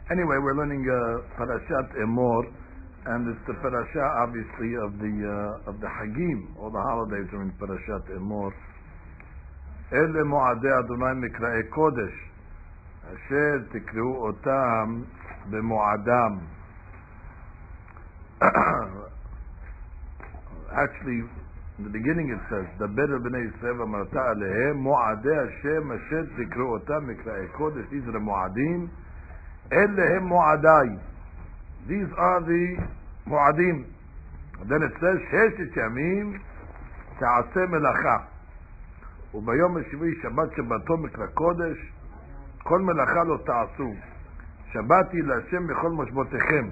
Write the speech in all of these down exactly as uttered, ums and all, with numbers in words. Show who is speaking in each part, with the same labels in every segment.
Speaker 1: Anyway, we're learning uh, Parashat Emor, and it's the parasha, obviously, of the uh, of the Hagim. All the holidays are in Parashat Emor. Ele Moadei Adonai Mikraei Kodesh, Asher Tikru Otam B'Moadam. Actually, in the beginning it says, Daber B'nei Yisrael V'Amarta Alehem Moadei Hashem Asher Tikru Otam Mikraei Kodesh. These are the Moadim. Elehem Moadai. These are the Mu'adim. And then it says, Sheshet Yamim Ta'aseh Melacha. Ubayom Hashivui Shabbat Shabbato Mikra Kodesh Kol Melacha Lo Ta'asu Shabbati L'Hashem B'chol Moshbotechem.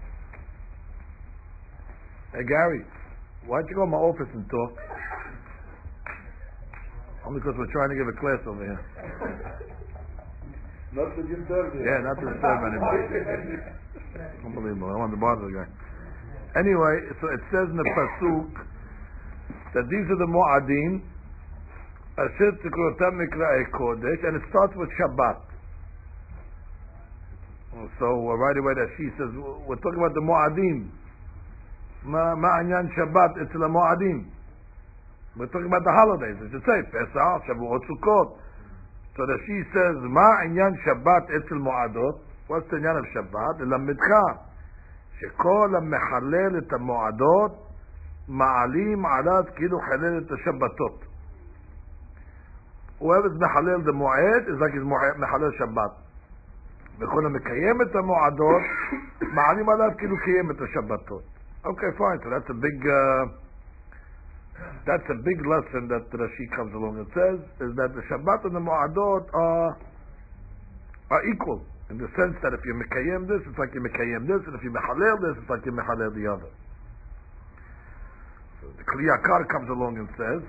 Speaker 1: Hey Gary, why don't you go to my office and talk? Only because we're trying to give a class over here.
Speaker 2: Not to disturb you.
Speaker 1: Yeah, not to disturb anybody. Unbelievable. I want to bother the guy. Anyway, so it says in the pasuk that these are the Mu'adim, Asher Tikrotam Mikraei Kodesh, and it starts with Shabbat. So uh, right away that she says, we're talking about the Mu'adim. Ma'anyan Shabbat, it's the Mu'adim. We're talking about the holidays. It should say Pesach, Shavuot, Sukkot. So that she says, Ma'anyan Shabbat, it's the Mu'adot. What's the inyan of Shabbat? ללמדך שכל המחלל את המועדות מעלים עליו כאילו חלל את השבתות. Whoever's מחלל the מועד is like he's מחלל שבת. וכל המקיים את המועדות מעלים עליו כאילו קיים את השבתות. Okay, fine. So that's a big uh, that's a big lesson that Rashi comes along and says is that the Shabbat and the Mu'adot are are equal. In the sense that if you mekayem this, it's like you mekayem this, and if you mechalel this, it's like you mechalel the other. So the Kli Yakar comes along and says,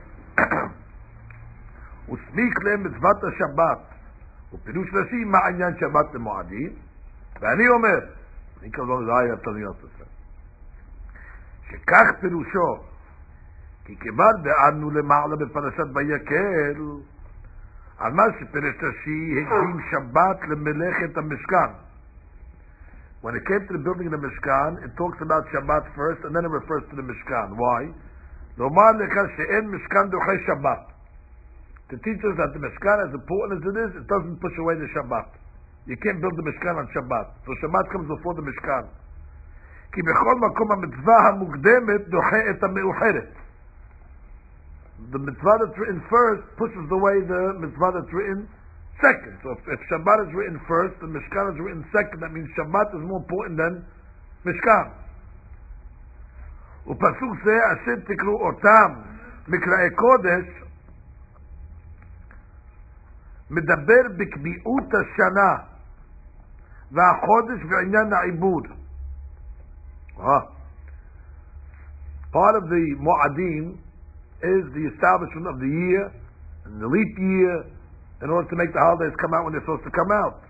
Speaker 1: "Usmik le mitzvat Shabbat, upirush Rashi ma'anyan Shabbat leMoadim." Ve'ani omer, he comes along with ayah telling us this. Shekach pirusho, ki kibar be'adnu lema'ala beparashat Vayakel. על מה שפירש רש"י הקדים שבת למלאכת המשכן. When it came to the building of the Mishkan, it talks about Shabbat first, and then it refers to the Mishkan. Why? לומר לך שאין משכן דוחה שבת. To teach us that the Mishkan, as important as it is, it doesn't push away the Shabbat. You can't build the Mishkan on Shabbat. So Shabbat comes before the Mishkan. כי בכל מקום המצווה המוקדמת דוחה את המאוחרת. The mitzvah that's written first pushes away the mitzvah that's written second. So if, if Shabbat is written first and Mishkan is written second, that means Shabbat is more important than Mishkan. ופסוק זה אשר תקראו אותם מקראי קודש מדבר בקביעות השנה והחודש ועניין העיבוד. Part of the Mu'adim is the establishment of the year and the leap year in order to make the holidays come out when they're supposed to come out.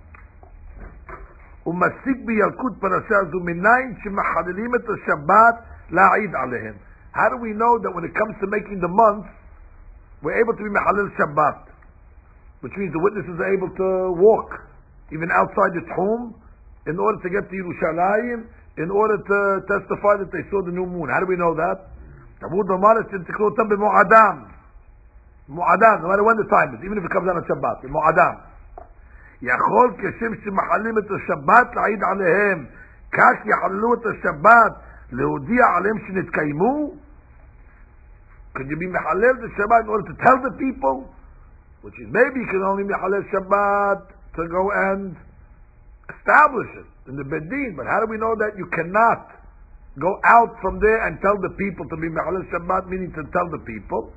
Speaker 1: ומסיק בילקוט פרשה זו מניין שמחללים את השבת להעיד עליהם. How do we know that when it comes to making the month, we're able to be מחלל Shabbat? Which means the witnesses are able to walk even outside the home in order to get to Yerushalayim, in order to testify that they saw the new moon. How do we know that? Tavud Omar is to call them Mu'adam. Mu'adam, no matter when the time is, even if it comes out on Shabbat, Mu'adam. יכול כשם שמחלים את השבת להעיד עליהם, כך יחללו את השבת להודיע עליהם שנתקיימו? Could you be מחלל the Shabbat in order to tell the people? Which is maybe you can only מחלל Shabbat to go and establish it in the Bedin, but how do we know that you cannot go out from there and tell the people to be Mechalel Shabbat, meaning to tell the people?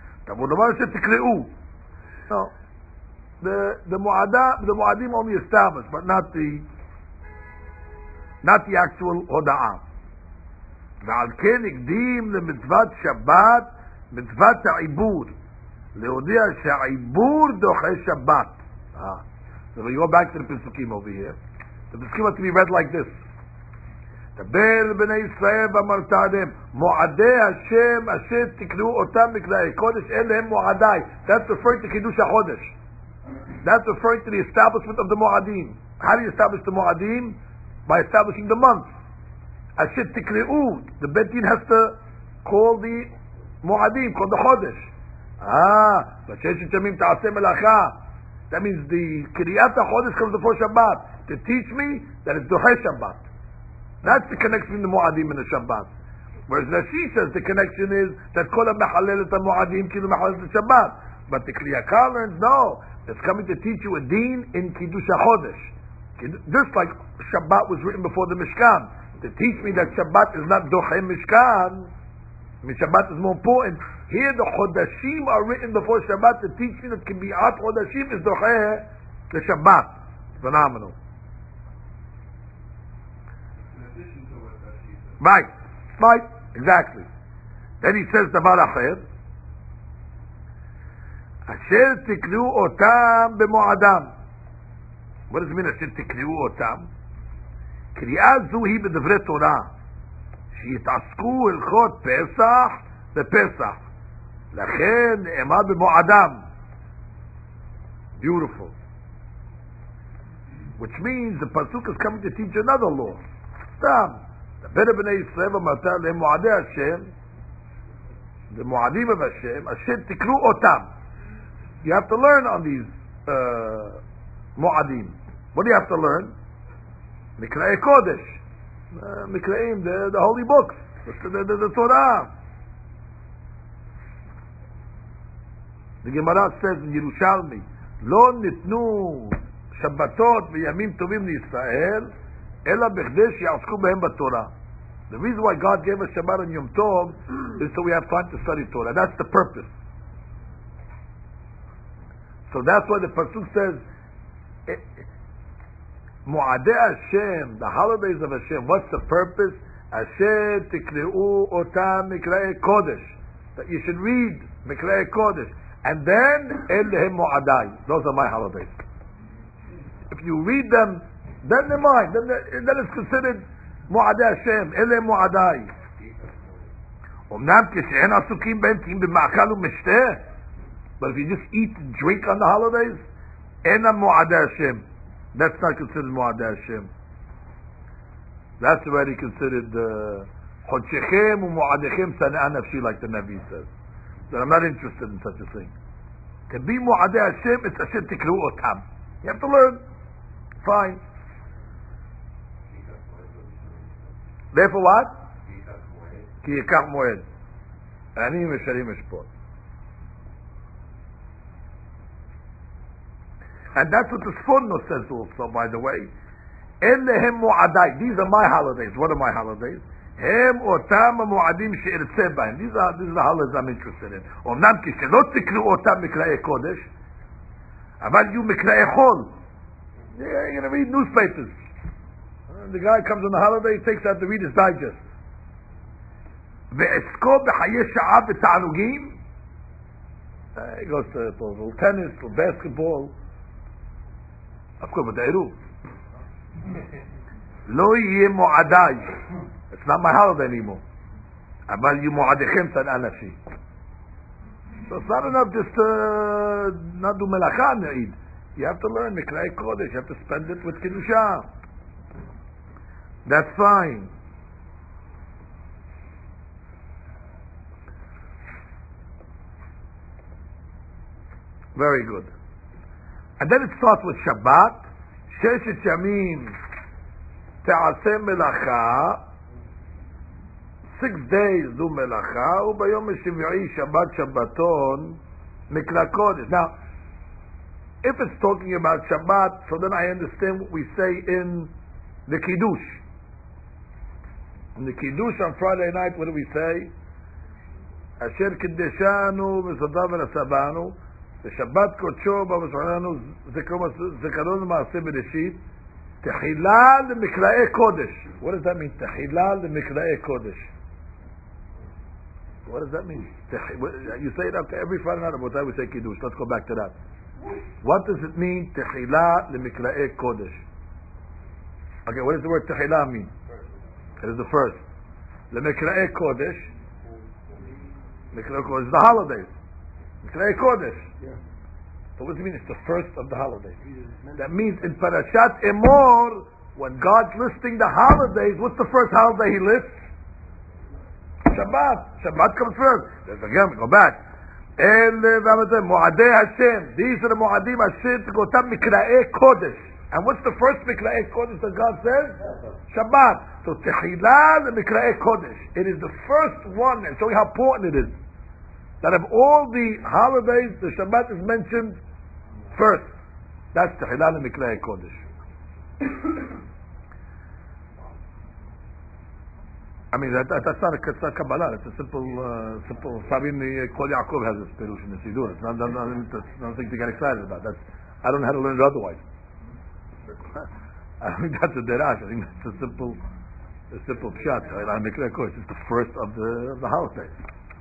Speaker 1: No. The the Mu'adim the Mu'adim only established, but not the not the actual Hoda'ah. ועל כן הקדים למצוות שבת מצוות העיבור להודיע שהעיבור דוחה שבת. So we go back to the Pesukim over here. The Pesukim has to be read like this. דבר בני ישראל ואמרת עליהם מועדי השם אשר תקראו אותם מקראי קודש אלה הם מועדיי. That's referring to קידוש החודש. That's referring to the establishment of the Mu'adim. How do you establish the Mu'adim? By establishing the month. Asher Tikri'u. The Bet Din has to call the Mu'adim, call the Chodesh. Ah, that means the Kriyat HaChodesh comes before Shabbat to teach me that it's Doheh Shabbat. That's the connection between the Mu'adim and the Shabbat. Whereas Rashi says the connection is that Kol HaMechalel et HaMu'adim Kilu Mechalel et Shabbat. But the Kriyakar learns, no, it's coming to teach you a Din in Kiddush HaChodesh. Just like Shabbat was written before the Mishkan. To teach me that Shabbat is not Doheh Mishkan, I mean, Shabbat is more important. Here the Chodashim are written before Shabbat to teach me that Kibi'at Chodashim is Doheh the Shabbat. Phenomenal. Right. Right. Exactly. Then he says Davar Acher. Asher tiklu otam b'mo'adam. What does it mean, Asher tiklu otam? Kriya zu hi b'devre Torah. שיתעסקו הלכות פסח בפסח. לכן נאמר במועדם. Beautiful. Which means the pasuk is coming to teach another law. Stam. The better b'nei Yisrael v'marta lehem mu'adei Hashem. The mu'adim of Hashem. Hashem tikru otam. You have to learn on these uh, mu'adim. What do you have to learn? Mikra'ei Kodesh. Uh, Mikraim, the, the holy books, the, the, the, the Torah. The Gemara says in Yerushalmi, Lo nitnu Shabbatot v'yamim tovim l'Yisrael, ela b'chdesh ya'asku b'hem b'Torah. The reason why God gave us Shabbat and Yom Tov is so we have time to study Torah. That's the purpose. So that's why the pasuk says, Mu'adei Hashem, the holidays of Hashem. What's the purpose? Asher tikre'u otam mikra'ei kodesh. That you should read mikra'ei kodesh. And then, Elehem mu'adai. Those are my holidays. If you read them, then they're mine. Then, then it's considered Mu'adei Hashem. Elehem mu'adai. Omnam kishen asukim ben tim b'ma'akal u'mishteh. But if you just eat and drink on the holidays, Ena mu'adei Hashem. That's not considered Mu'adei Hashem. That's already considered Chodshechem u'Mu'adechem Sana'ah Nafshi, like the Nabi says. But I'm not interested in such a thing. To be Mu'adei Hashem, it's Hashem Tikru Otam. You have to learn. Fine. Therefore what? Ki Yikach Moed. Ani Mesharim Eshpot. And that's what the Sforno says also, by the way. Elehem mu'adai. These are my holidays. What are my holidays? Hem otam mu'adim she'irtzeh b'hem. These are, these are the holidays I'm interested in. Omnam ki shelo tikru otam mikra'ei kodesh. Aval you mikra'ei chol. You're going to read newspapers. The guy comes on the holiday, he takes out the Reader's Digest. Ve'esko b'chayeh sha'ah v'ta'anugim. He goes to, to, to tennis, to basketball. Of course, but Eruv. Lo yeh mu'adai. It's not my holiday anymore. Amal yu mu'adechem sana'ah nafshi. So it's not enough just to not do melacha and eat. You have to learn Mikra'ei Kodesh. You have to spend it with Kiddusha. That's fine. Very good. And then it starts with Shabbat. Sheshet Yamim Te'aseh Melacha. Six days do Melacha. Ubayom Shiv'i Shabbat Shabbaton Mikra Kodesh. Now, if it's talking about Shabbat, so then I understand what we say in the Kiddush. In the Kiddush on Friday night, what do we say? Asher Kiddeshanu V'Sadav V'Nasabanu. The Shabbat Kodsho B'Mazoranu Zikaron Ma'aseh Bereshit Tehillah L'Mikra'ei Kodesh. What does that mean? Tehillah L'Mikra'ei Kodesh. What does that mean? You say it after every Friday night. About that we say Kiddush. Let's go back to that. What does it mean? Tehillah L'Mikra'ei Kodesh. Okay, what does the word Tehillah mean? It is the first. L'Mikra'ei Kodesh. Mikra'ei Kodesh is the holidays. Mikra'ei Kodesh. Yeah. So what does it mean? It's the first of the holidays. That means in Parashat Emor, when God's listing the holidays, what's the first holiday He lists? Shabbat. Shabbat comes first. Again, we go back. Mu'adei Hashem. These are the Mu'adim Hashem to go to Mikra'ei Kodesh. And what's the first Mikra'ei Kodesh that God says? Shabbat. So Tehillah the Mikra'ei Kodesh. It is the first one, and show you how important it is. That of all the holidays, the Shabbat is mentioned first. That's Tehillah the Mikra'ei Kodesh. I mean, that, that, that's not a, it's not Kabbalah. It's a simple, uh, simple. Sabin Kol Yaakov has this perush in the Siddur. It's not, not, not, it's nothing to get excited about. That's, I don't know how to learn it otherwise. I think that's a derash. I think that's a simple, a simple pshat. It's the first of the, of the holidays.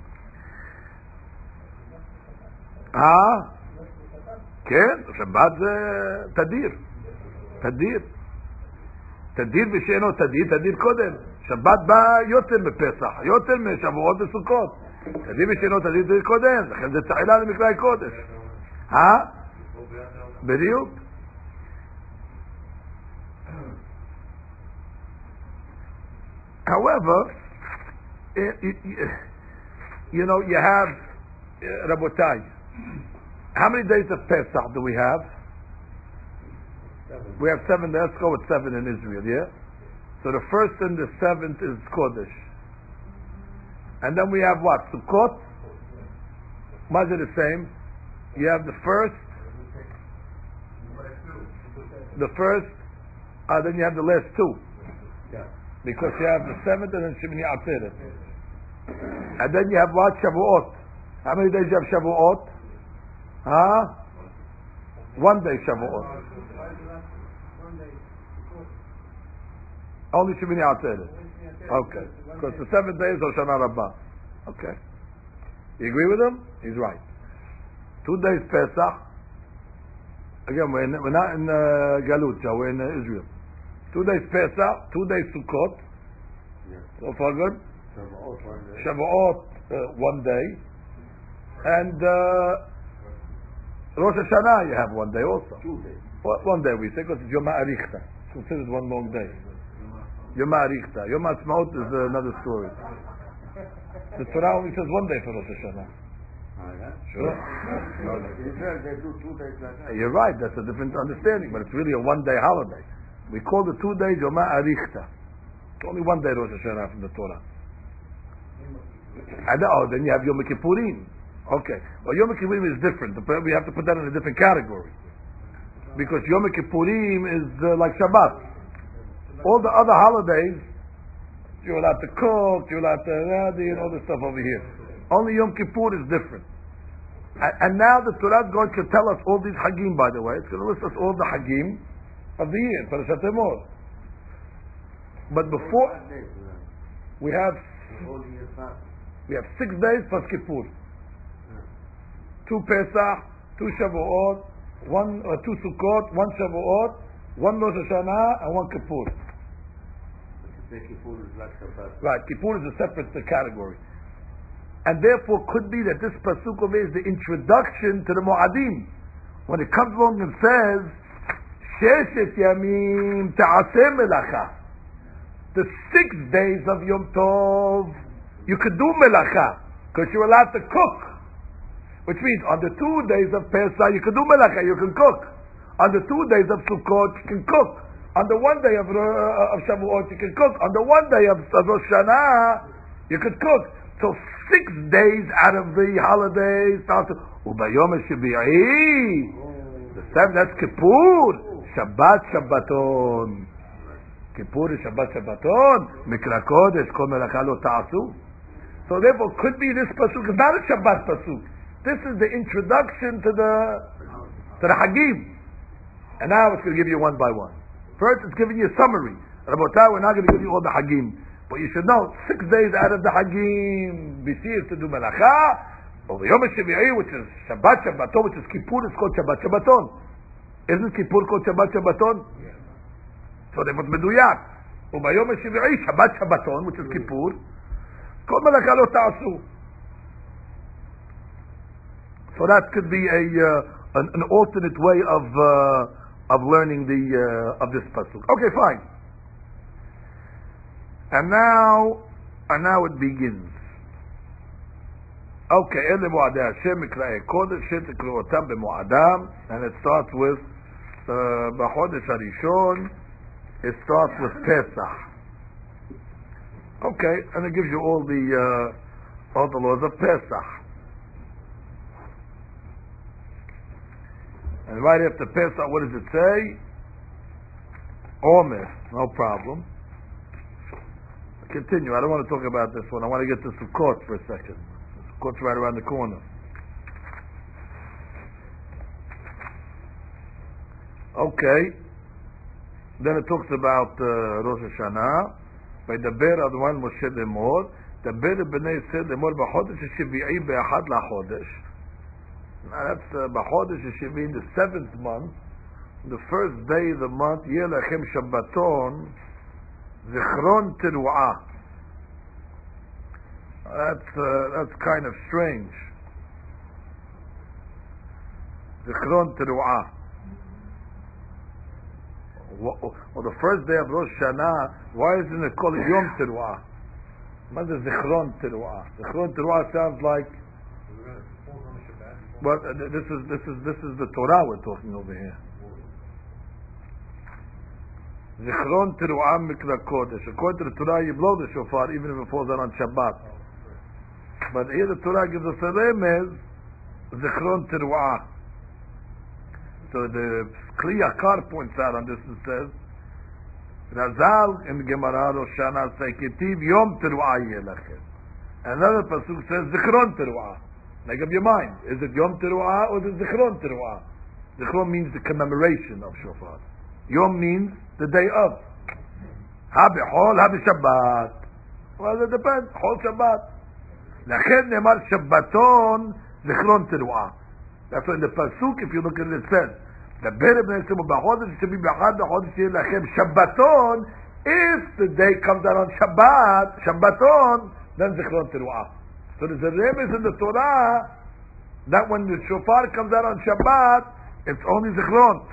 Speaker 1: Ah, כן, שבת זה תדיר. תדיר. תדיר ושאינו תדיר, תדיר קודם. שבת בא יותר בפסח, יותר משבועות וסוכות. תדיר ושאינו תדיר, תדיר קודם. לכן זה תחילה למקראי קודש. אה? בדיוק. However, you know, you have Rabotai. How many days of Pesach do we have? Seven. We have seven. Let's go with seven in Israel, yeah? So the first and the seventh is Kodesh. And then we have what? Sukkot? Why is it the same? You have the first, the first, uh, then you have the last two. Yeah. Because you have the seventh and then Shemini Atzeret. And then you have what? Shavuot. How many days do you have Shavuot? Huh? One day Shavuot. Only Shemini Atzeret. Okay. Because the seventh day is Hoshana Rabbah. Okay. You agree with him? He's right. Two days Pesach. Again, we're, in, we're not in uh, Galut, we're in uh, Israel. Two days Pesach, two days Sukkot. Yeah. So far good? Shavuot one day. Shavuot uh, one day. And uh, Rosh Hashanah you have one day also. Two days. Well, one day we say because it's Yom HaArichta. It's considered one long day. Yom HaArichta. Yom HaAtzmaut is uh, another story. The Torah only says one day for Rosh Hashanah. Oh, yeah? Sure. Israel, they do two days like that. You're right, that's a different understanding, but it's really a one day holiday. We call the two days Yom HaArichta. It's only one day Rosh Hashanah from the Torah. And oh, then you have Yom Kippurim. Okay. Well, Yom Kippurim is different. We have to put that in a different category. Because Yom Kippurim is uh, like Shabbat. All the other holidays, you're allowed to cook, you're allowed to ready, and all this stuff over here. Only Yom Kippur is different. And, and now the Torah is going to tell us all these Hagim, by the way. It's going to list us all the Hagim of the year, Parashat Emor. But before, we have we have six days plus Kippur. Two Pesach, two Shavuot, one or uh, two Sukkot, one Shavuot, one Rosh Hashanah, and one Kippur. Kippur is like Shabbat. Right, Kippur is a separate uh, category. And therefore could be that this Pasuk is the introduction to the Mu'adim. When it comes along and says, Sheshet Yamim Ta'aseh Melacha. The six days of Yom Tov, you could do Melacha, because you're allowed to cook. Which means on the two days of Pesach, you can do Melacha, you can cook. On the two days of Sukkot, you can cook. On the one day of, uh, of Shavuot, you can cook. On the one day of, of Rosh Hashanah, you could cook. So six days out of the holidays, Ubayom Shabi'i, the seventh, that's Kippur, Shabbat Shabbaton. Kippur is Shabbat Shabbaton, Mikra Kodesh, Kol Melacha Lo Ta'asu. So therefore, could be this pasuk is not a Shabbat pasuk. This is the introduction to the to the Hagim. And now it's going to give you one by one. First, it's giving you a summary. Rabotai, we're not going to give you all the Hagim. But you should know, six days out of the Hagim, Bisir to do Melacha, or the Yom HaShavi'i, which is Shabbat Shabbaton, which is Kippur, is called Shabbat Shabbaton. Isn't Kippur called Shabbat Shabbaton? Yeah. So they must be Meduyak. Or by Yom HaShavi'i, Shabbat Shabbaton, which is Kippur, Kol Melacha Lo Ta'asu. So that could be a, uh, an, an alternate way of uh, of learning the uh, of this pasuk. Okay, fine. And now, and now it begins. Okay, Ele Mu'adeh Hashem Mikra'e Kodesh Shetikruotam B'Mu'adam, and it starts with B'Chodesh Harishon. It starts with Pesach. Okay, and it gives you all the uh, all the laws of Pesach. And right after Pesach, what does it say? Omer, no problem. Continue. I don't want to talk about this one. I want to get to Sukkot for a second. Sukkot's right around the corner. Okay. Then it talks about uh, Rosh Hashanah. וידבר אדוני משה לאמור, דבר בני ישראל לאמור בחודש השביעי באחד לחודש. That's uh, בחודש השביעי, the seventh month, the first day of the month, יהיה לכם שבתון, זיכרון תרועה. That's uh, that's kind of strange. זיכרון תרועה. Well, the first day of Rosh Hashanah, why isn't it called Yom Teruah? What is Zichron Teruah? Zichron Teruah sounds like. Well, this is this is this is the Torah we're talking over here. Zichron Teruah Mikra Kodesh. According to the Torah, you blow the shofar even if it falls out on Shabbat. But here the Torah gives us a remez, Zichron Teruah. So the Kli Yakar points out on this and says, Razal in Gemara Rosh Hashanah say, Ketiv Yom Teruah Yelachem. Another pasuk says, Zichron Teruah. Make up your mind. Is it Yom Teruah or is it Zichron Teruah? Zichron means the commemoration of Shofar. Yom means the day of. Ha b'chol, ha b'shabbat. Well, it depends. Chol Shabbat. Lachem nemar Shabbaton, Zichron Teruah. That's why in the pasuk, if you look at it, it says, "The better b'nei Yisrael b'chodesh should be b'chad b'chodesh yeh lachem Shabbaton." If the day comes out on Shabbat, Shabbaton, then Zichron Teruah. So there's a remez in the Torah that when the shofar comes out on Shabbat, it's only Zichron.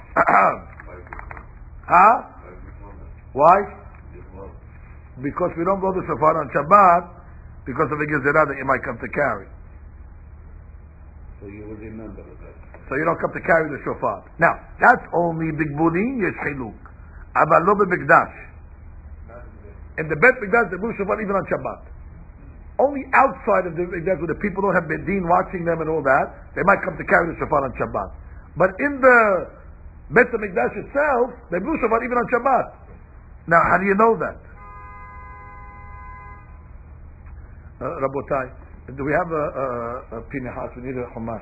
Speaker 1: Huh? Why? Because we don't blow the shofar on Shabbat because of the gezerah that you might come to carry.
Speaker 2: So you will remember that.
Speaker 1: So you don't come to carry the shofar. Now, that's only Bigburin, Yesh Chiluk. Aval lo b'Mikdash. In the Bet Mikdash, they blew shofar even on Shabbat. Only outside of the Mikdash, where the people don't have Bedin watching them and all that, they might come to carry the shofar on Shabbat. But in the Bet Mikdash itself, they blew shofar even on Shabbat. Now, how do you know that? Uh, Rabotai. Do we have a, a, a Pinehas? We need a Chumash.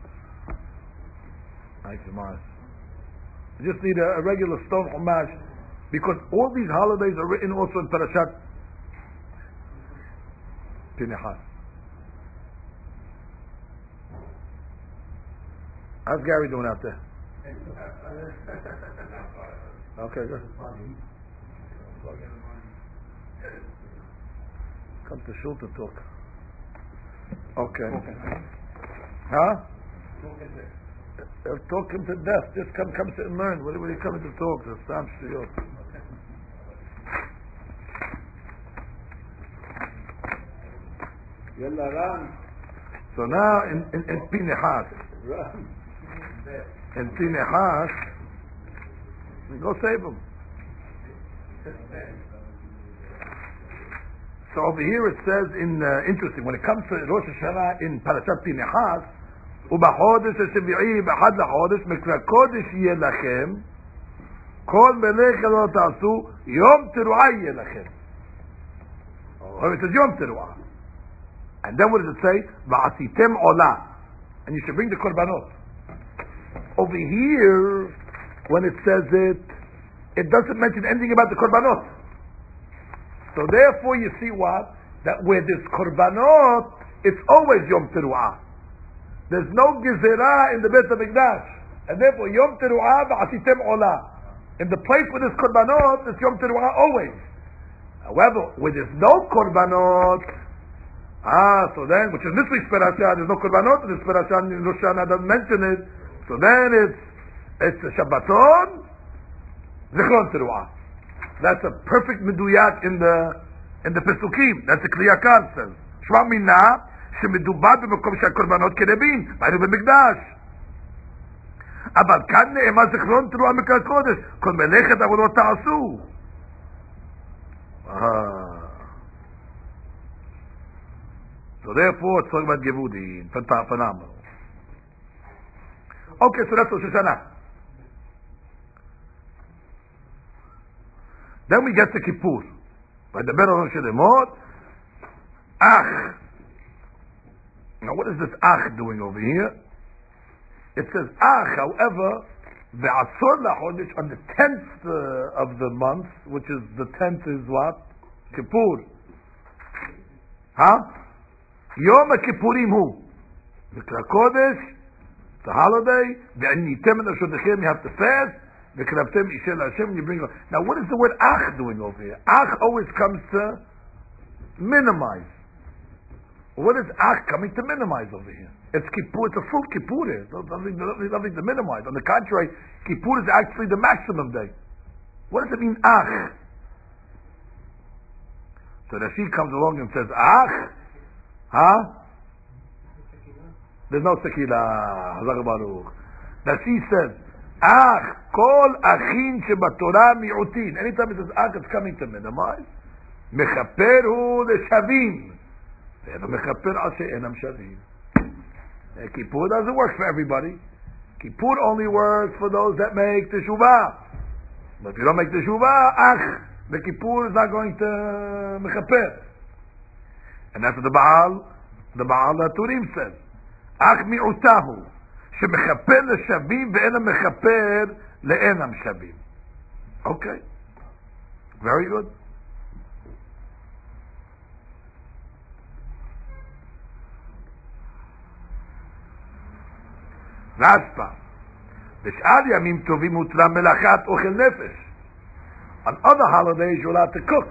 Speaker 1: Nice Chumash. We just need a, a regular stone Chumash because all these holidays are written also in Parashat Pinehas. How's Gary doing out there? Okay, good. Come to shul to talk. Okay. Huh? They'll talk him to death. Just come, come sit and learn. What, what are you coming to talk? There's some shiyot. So now in in, in Pinehas, in Pinehas, go save him. So over here it says in uh, interesting when it comes to Rosh Hashanah in Parashat Pinehas, ובחודש השביעי באחד לחודש מקרא קודש יהיה לכם, כל מלאכה לא תעשו, יום תרועה יהיה לכם. Or it says יום תרועה. And then what does it say? ועשיתם עולה. And you should bring the korbanot. Over here, when it says it, it doesn't mention anything about the korbanot. So therefore you see what? That where there's korbanot, it's always Yom Teruah. There's no gezerah in the Beit HaMikdash. And therefore Yom Teruah v'asitem olah. In the place where there's korbanot, it's Yom Teruah always. However, where there's no korbanot, ah, so then, which is this week's parasha, there's no korbanot in this parasha, in Rosh Hashanah doesn't mention it, So then it's, it's the Shabbaton, Zichron Teruah. That's a perfect meduyak in the, in the Pesukim. That's the Kliyakar says. Shma minna, שמדובר במקום שהקורבנות כרבים, והיינו במקדש. אבל כאן נאמר זיכרון תרועה מקרא קודש, כל מלאכת עבודות תעשו. So therefore, it's talking about Gevudin, phenomenal. Okay, so that's Rosh Hashanah. Then we get to Kippur. By the Better Rosh Hashanah, Ach. Now what is this Ach doing over here? It says Ach, however, the Asor LaChodesh on the tenth uh, of the month, which is the tenth is what? Kippur. Huh? Yom HaKippurim hu. Mikra Kodesh, the holiday, Ve'anitem and Ashodechem, you have to fast, Ve'krabtem Ishel Hashem, you bring it. Now what is the word Ach doing over here? Ach always comes to minimize. What is Ach coming to minimize over here? It's Kippur, it's a full Kippur here. There's nothing, there's nothing to minimize. On the contrary, Kippur is actually the maximum day. What does it mean, Ach? So Rashi comes along and says, Ach? Huh? There's no Sekilah. Hazak Baruch. Rashi says, Ach, Kol Achin Shebatorah Mi'utin. Anytime it says Ach, it's coming to minimize. Mechaper hu Leshavim. Mechaper al she'enam shavim. Kippur doesn't work for everybody. Kippur only works for those that make teshuvah. But if you don't make teshuvah, ach, the Kippur is not going to mechaper. And that's what the Baal, the Baal HaTurim says. Ach mi'utahu, shemechaper leshavim ve'enam mechaper le'enam shavim. Okay. Very good. Rashba. B'sh'al yamim tovim utra melachat ochel nefesh. On other holidays you're allowed to cook.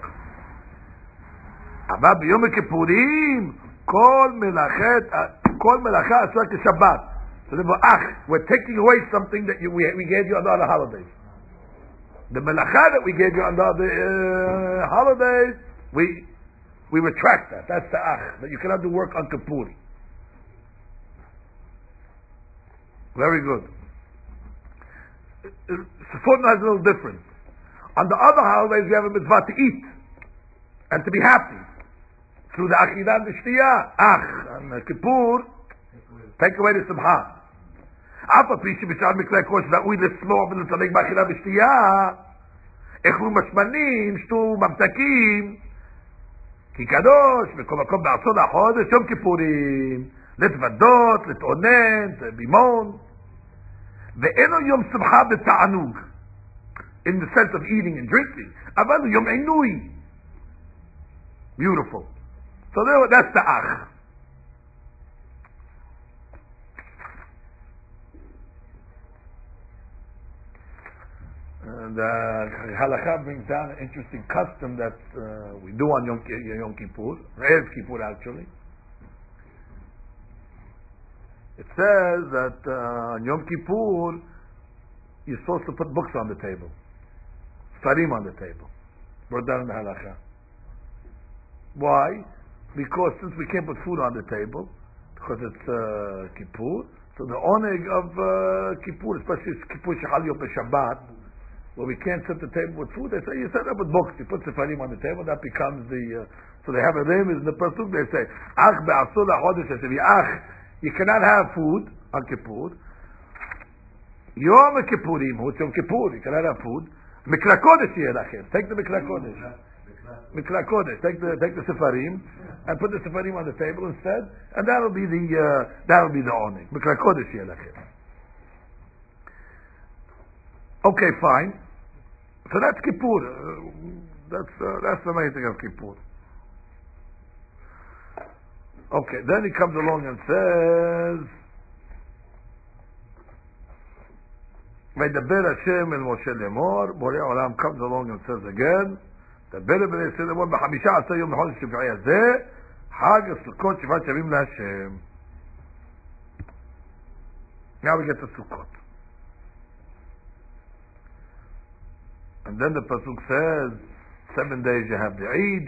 Speaker 1: אבל ביום הכיפורים כל מלאכת, כל מלאכה אסורה כשבת. So therefore, ach, we're taking away something that you, we, we gave you on the other holidays. The melacha that we gave you on the other uh, holidays, we we retract that. That's the ach, that you cannot do work on Kippur. Very good. Sefirot has a little different. On the other holidays, we have a mitzvah to eat and to be happy through the achidah and the shtiyah. Ach, and Kippur, take away the simcha. Afa pishi b'shar mikra kosh va'ui l'smoch v'letzalek b'achidah v'shtiyah. Echlu mashmanim, shtu mamtakim. כי קדוש, בכל מקום בעשור לחודש, יום כיפורים, להתוודות, להתאונן, בימון, ואין לו יום שמחה בתענוג, in the sense of eating and drinking, אבל הוא יום עינוי. Beautiful. So there, that's the ach. And uh, Halakha brings down an interesting custom that uh, we do on Yom, Yom Kippur, Erev Kippur actually. It says that uh, on Yom Kippur you're supposed to put books on the table, Sarim on the table. Brought down in the Halakha. Why? Because since we can't put food on the table, because it's uh, Kippur, so the oneg of uh, Kippur, especially Kippur Shechal Yom Shabbat, where we can't set the table with food, they say you set up with books, you put Sefarim on the table, that becomes the, uh, so they have a name in the Pasuk, they say, Ach be'asur la'chodesh, Ach, you cannot have food on Kippur. Yom Kippurim, who's Yom Kippur, you cannot have food. Mikra Kodesh yelachem, take the Mikra Kodesh. Mikra Kodesh, take the, take the Sefarim, and put the Sefarim on the table instead, and that'll be the, uh, that'll be the onik. Mikra Kodesh yelachem. Okay, fine. So that's Kippur. Uh, that's uh, that's the main thing of Kippur. Okay, then he comes along and says, "Vaydaber Hashem el Moshe lemor." Borei Olam comes along and says again, "Daber b'nei Yisrael lemor b'chamisha asar yom l'chodesh shiv'ei hazeh, Chag Sukkot shivat shavim laHashem." Now we get to Sukkot. And then the Pasuk says, seven days you have the Eid.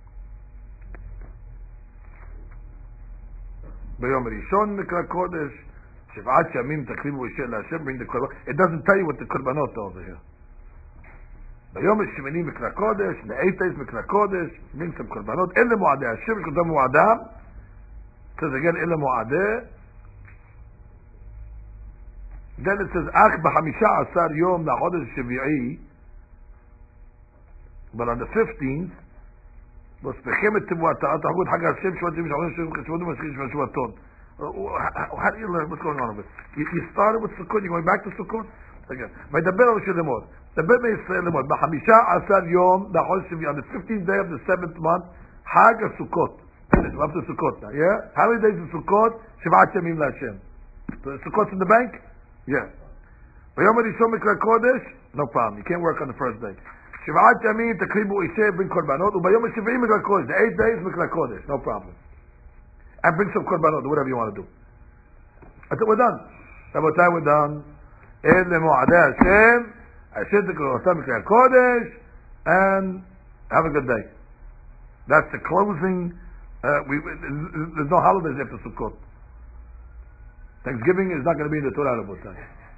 Speaker 1: B'yom Rishon Mikra Kodesh. Shiv'at Yamim Takribu Ishe LaHashem. Bring the Korban. It doesn't tell you what the Korbanot are over here. B'yom Shemini Mikra Kodesh. The eighth day is Mikra Kodesh. Bring some Korbanot. Ele Mu'adeh Hashem. Kodam Mu'adam. Says again, Ele Mu'adeh. Then it says, Ach B'chamisha Asar Yom LaChodesh Shvi'i. But on the fifteenth, V'spechem et Tivuata, Ta'agud Hag Hashem Shvatim Shalom Shem Cheshvodim V'schim Shvaton. How do you learn? What's going on with it? You, you started with Sukkot, you're going back to Sukkot? Again. V'ydaber al Shel Lemod. The Beit Yisrael Lemod. B'chamisha Asar Yom LaChodesh Shvi'i. On the fifteenth day of the seventh month, Hag Sukkot. Finish, we're up to Sukkot now, yeah? How many days is Sukkot? Shiv'at Yamim LaHashem. So Sukkot's in the bank? Yeah. V'yom Rishon Mikra Kodesh? No problem. You can't work on the first day. Shiv'at Yamim Takribu Ishe bring Korbanot. U'bayom Shiv'im Mikra Kodesh. The eight days Mikra Kodesh. No problem. And bring some Korbanot, whatever you want to do. That's it, we're done. Rabotai, we're done. Ele Mu'adeh Hashem. Hashem Takribu Mikra Kodesh. And have a good day. That's the closing. Uh, we, there's no holidays after Sukkot. Thanksgiving is not going to be in the Torah, Rabotai.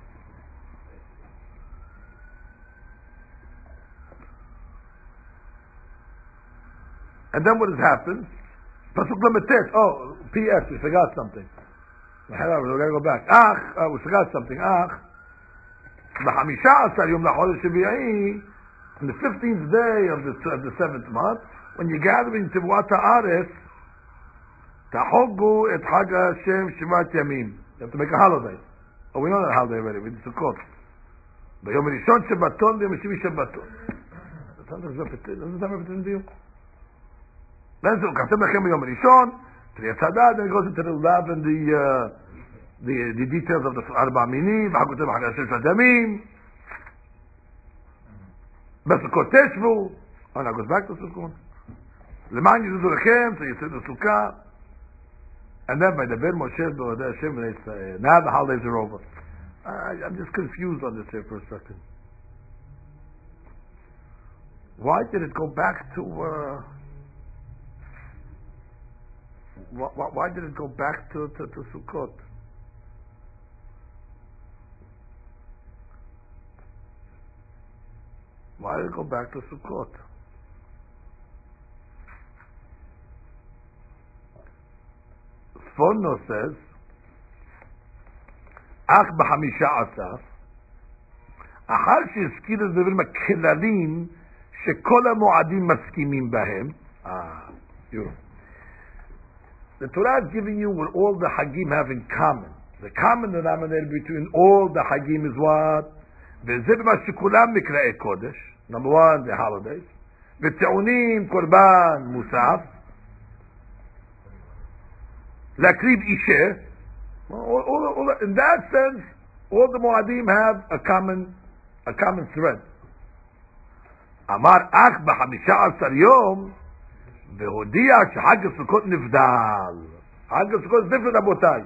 Speaker 1: And then what has happened? Pasuk Lametet. Oh, P S. We forgot something. We got to go back. Ach, uh, we forgot something. Ach, B'chamisha Asar Yom LaChodesh Shvi'i. On the fifteenth day of the of the seventh month, when you gather in Tivuat Haaretz, Tahogu et Chag Hashem Shiv'at Yamim. You have to make a holiday. Oh, we know that holiday already. We did Sukkot. B'yom Rishon Shabbaton, b'yom Shivi Shabbaton. Doesn't that represent you? Then so Kasem Lechem Yom Rishon, Triyat Sadat, then it goes into the love and the uh, the the details of the Arba Minim, V'Hagutem Chag Hashem Shiv'at Yamim. B'Sukkot Teshvu. Oh, now it goes back to Sukkot. L'man Yizuzu Lechem, so you say the Sukkah. And then by the Ben Moshe B'Odeh Hashem B'nei Yisrael. Now the holidays are over. I, I'm just confused on this here for a second. Why did it go back to? Uh, why, why did it go back to, to, to Sukkot? Why did it go back to Sukkot? Sforno says, Ach b'chamisha asar, אחר שהזכיר את הדברים הכלליים שכל המועדים מסכימים בהם. Ah, you. The Torah is giving you what all the Hagim have in common. The common denominator between all the Hagim is what? וזה במה שכולם נקראי קודש. Number one, the holidays. וטעונים קורבן מוסף. להקריב אישה. In that sense, all the Moadim have a common, a common thread. אמר אך בחמישה עשר יום והודיע שחג הסוכות נבדל. חג הסוכות נבדל רבותיי.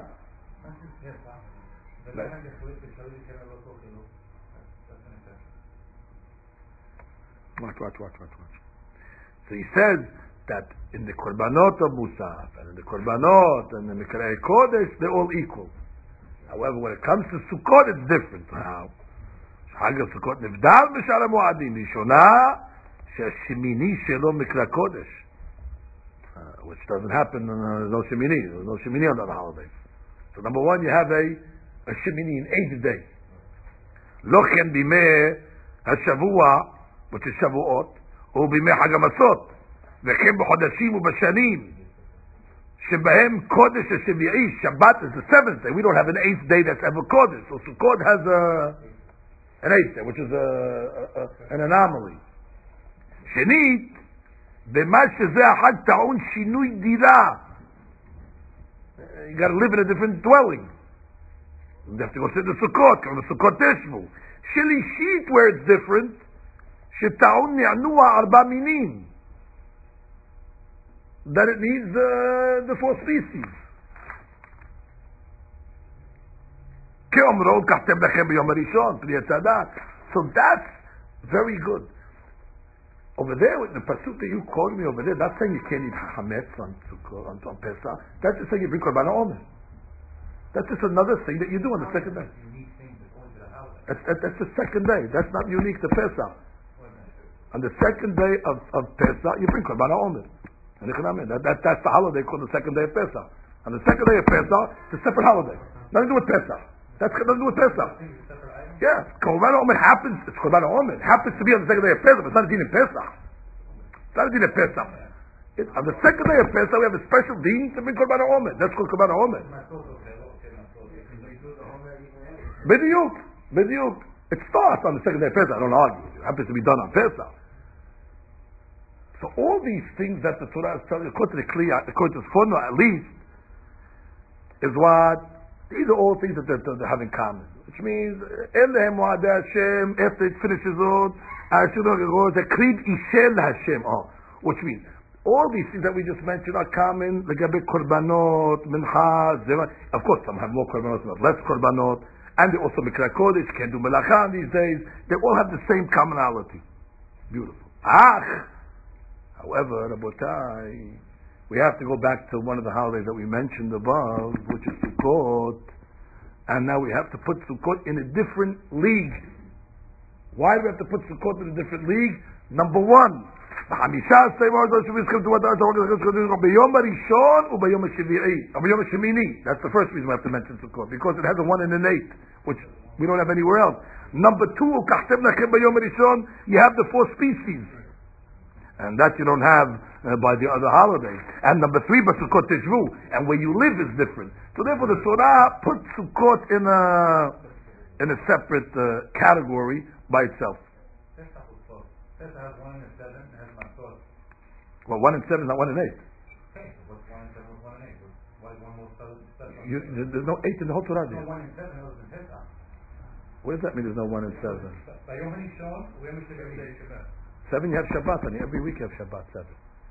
Speaker 1: Watch, watch, watch, watch, watch. So he says that in the Korbanot of Musaf and in the Korbanot and the Mikrei Kodesh, they're all equal. However, when it comes to Sukkot, it's different. How? Chag Sukkot nivdal b'shar ha'moadim. Rishona she'ashemini shelo Mikra Kodesh, which doesn't happen. There's no Shemini. There's no Shemini on the holidays. So number one, you have a a Shemini, an eighth day. Lo chen bimei hashavua, which is Shavuot, or bimei Chag HaMatzot, וכן בחודשים ובשנים שבהם קודש השביעי, Shabbat is the seventh day. We don't have an eighth day that's ever Kodesh. So Sukkot has a, an eighth day, which is a, a, a, an anomaly. שנית, במה שזה החג טעון שינוי דירה. You got to live in a different dwelling. You have to go sit in the Sukkot, come to Sukkot Teshvu. שלישית, where it's different, שטעון נענוע ארבע מינים. That it needs uh, the four species. Ke'omro kachtem lechem b'yom harishon pri Tzaddak. So that's very good. Over there, with the pasuk that you quoted me over there, that's saying you can't eat hametz on Sukkot, on, on Pesach. That's just saying you bring korban omer. That's just another thing that you do on the second day. That's, that, that's the second day. That's not unique to Pesach. On the second day of, of Pesach, you bring korban omer. That, that, that's the holiday called the second day of Pesach. On the second day of Pesach, it's a separate holiday. Nothing to do with Pesach. That's nothing to do with Pesach. Yes, korban omer happens. It's korban omer. It happens to be on the second day of Pesach. But it's not a din of Pesach. It's not a din of Pesach. It, on the second day of Pesach, we have a special din to bring korban omer. That's called korban omer. B'diuk, b'diuk. It starts on the second day of Pesach. I don't argue. It happens to be done on Pesach. So all these things that the Torah is telling, according to the Kli, according to the Sforno at least, is what these are all things that they have in common. Which means, Elehem Wa'adeh Hashem, after it finishes on, Hashem goes, Krid Ishel Hashem. Oh, which means, all these things that we just mentioned are common, Legabe Korbanot, Mincha, Zeva. Of course, some have more Korbanot, some have less Korbanot, and they also Mikra Kodesh, can't do Melacha these days. They all have the same commonality. Beautiful. Ach, however, Rabotai, we have to go back to one of the holidays that we mentioned above, which is Sukkot. And now we have to put Sukkot in a different league. Why do we have to put Sukkot in a different league? Number one, that's the first reason we have to mention Sukkot, because it has a one and an eight, which we don't have anywhere else. Number two, you have the four species, and that you don't have uh, by the other holidays. And number three, but Sukkot Tishvu, and where you live is different. So therefore, the Torah puts Sukkot in a in a separate uh, category by itself. Well, one and seven is not one and eight. You, there's no eight in the whole Torah. What does that mean? There's no one and seven. Seven, you have Shabbat, and every week you have Shabbat seven.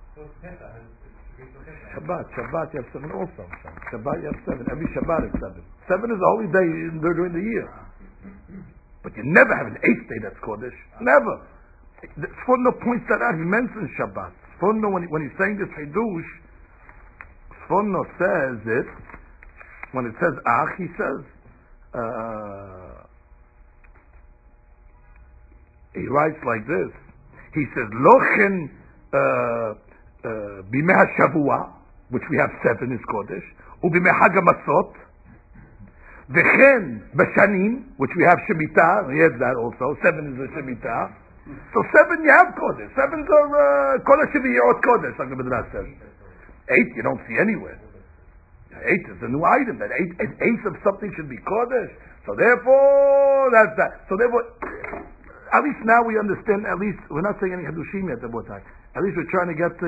Speaker 1: Shabbat, Shabbat, you have seven also. Shabbat, you have seven. Every Shabbat is seven. Seven is a holy day during the year. But you never have an eighth day that's Kodesh. Never. Sforno points that out. He mentions Shabbat. Sforno, when, he, when he's saying this Hidush, Sforno says it, when it says Ach, he says, uh, he writes like this. He says, Lochen, uh, Bimei HaShavua, which we have seven is Kodesh, Ubimei Hag HaMatzot, V'chen B'Shanim, which we have Shemitah, he has that also, seven is a Shemitah. So seven you have Kodesh, sevens are uh, Kodesh Shiviyot Kodesh, like the Midrash says. Eight you don't see anywhere. Eight is a new item, that eight, an eighth of something should be Kodesh. So therefore, that's that. So therefore, at least now we understand, at least, we're not saying any Hadushim yet, at least we're trying to get the,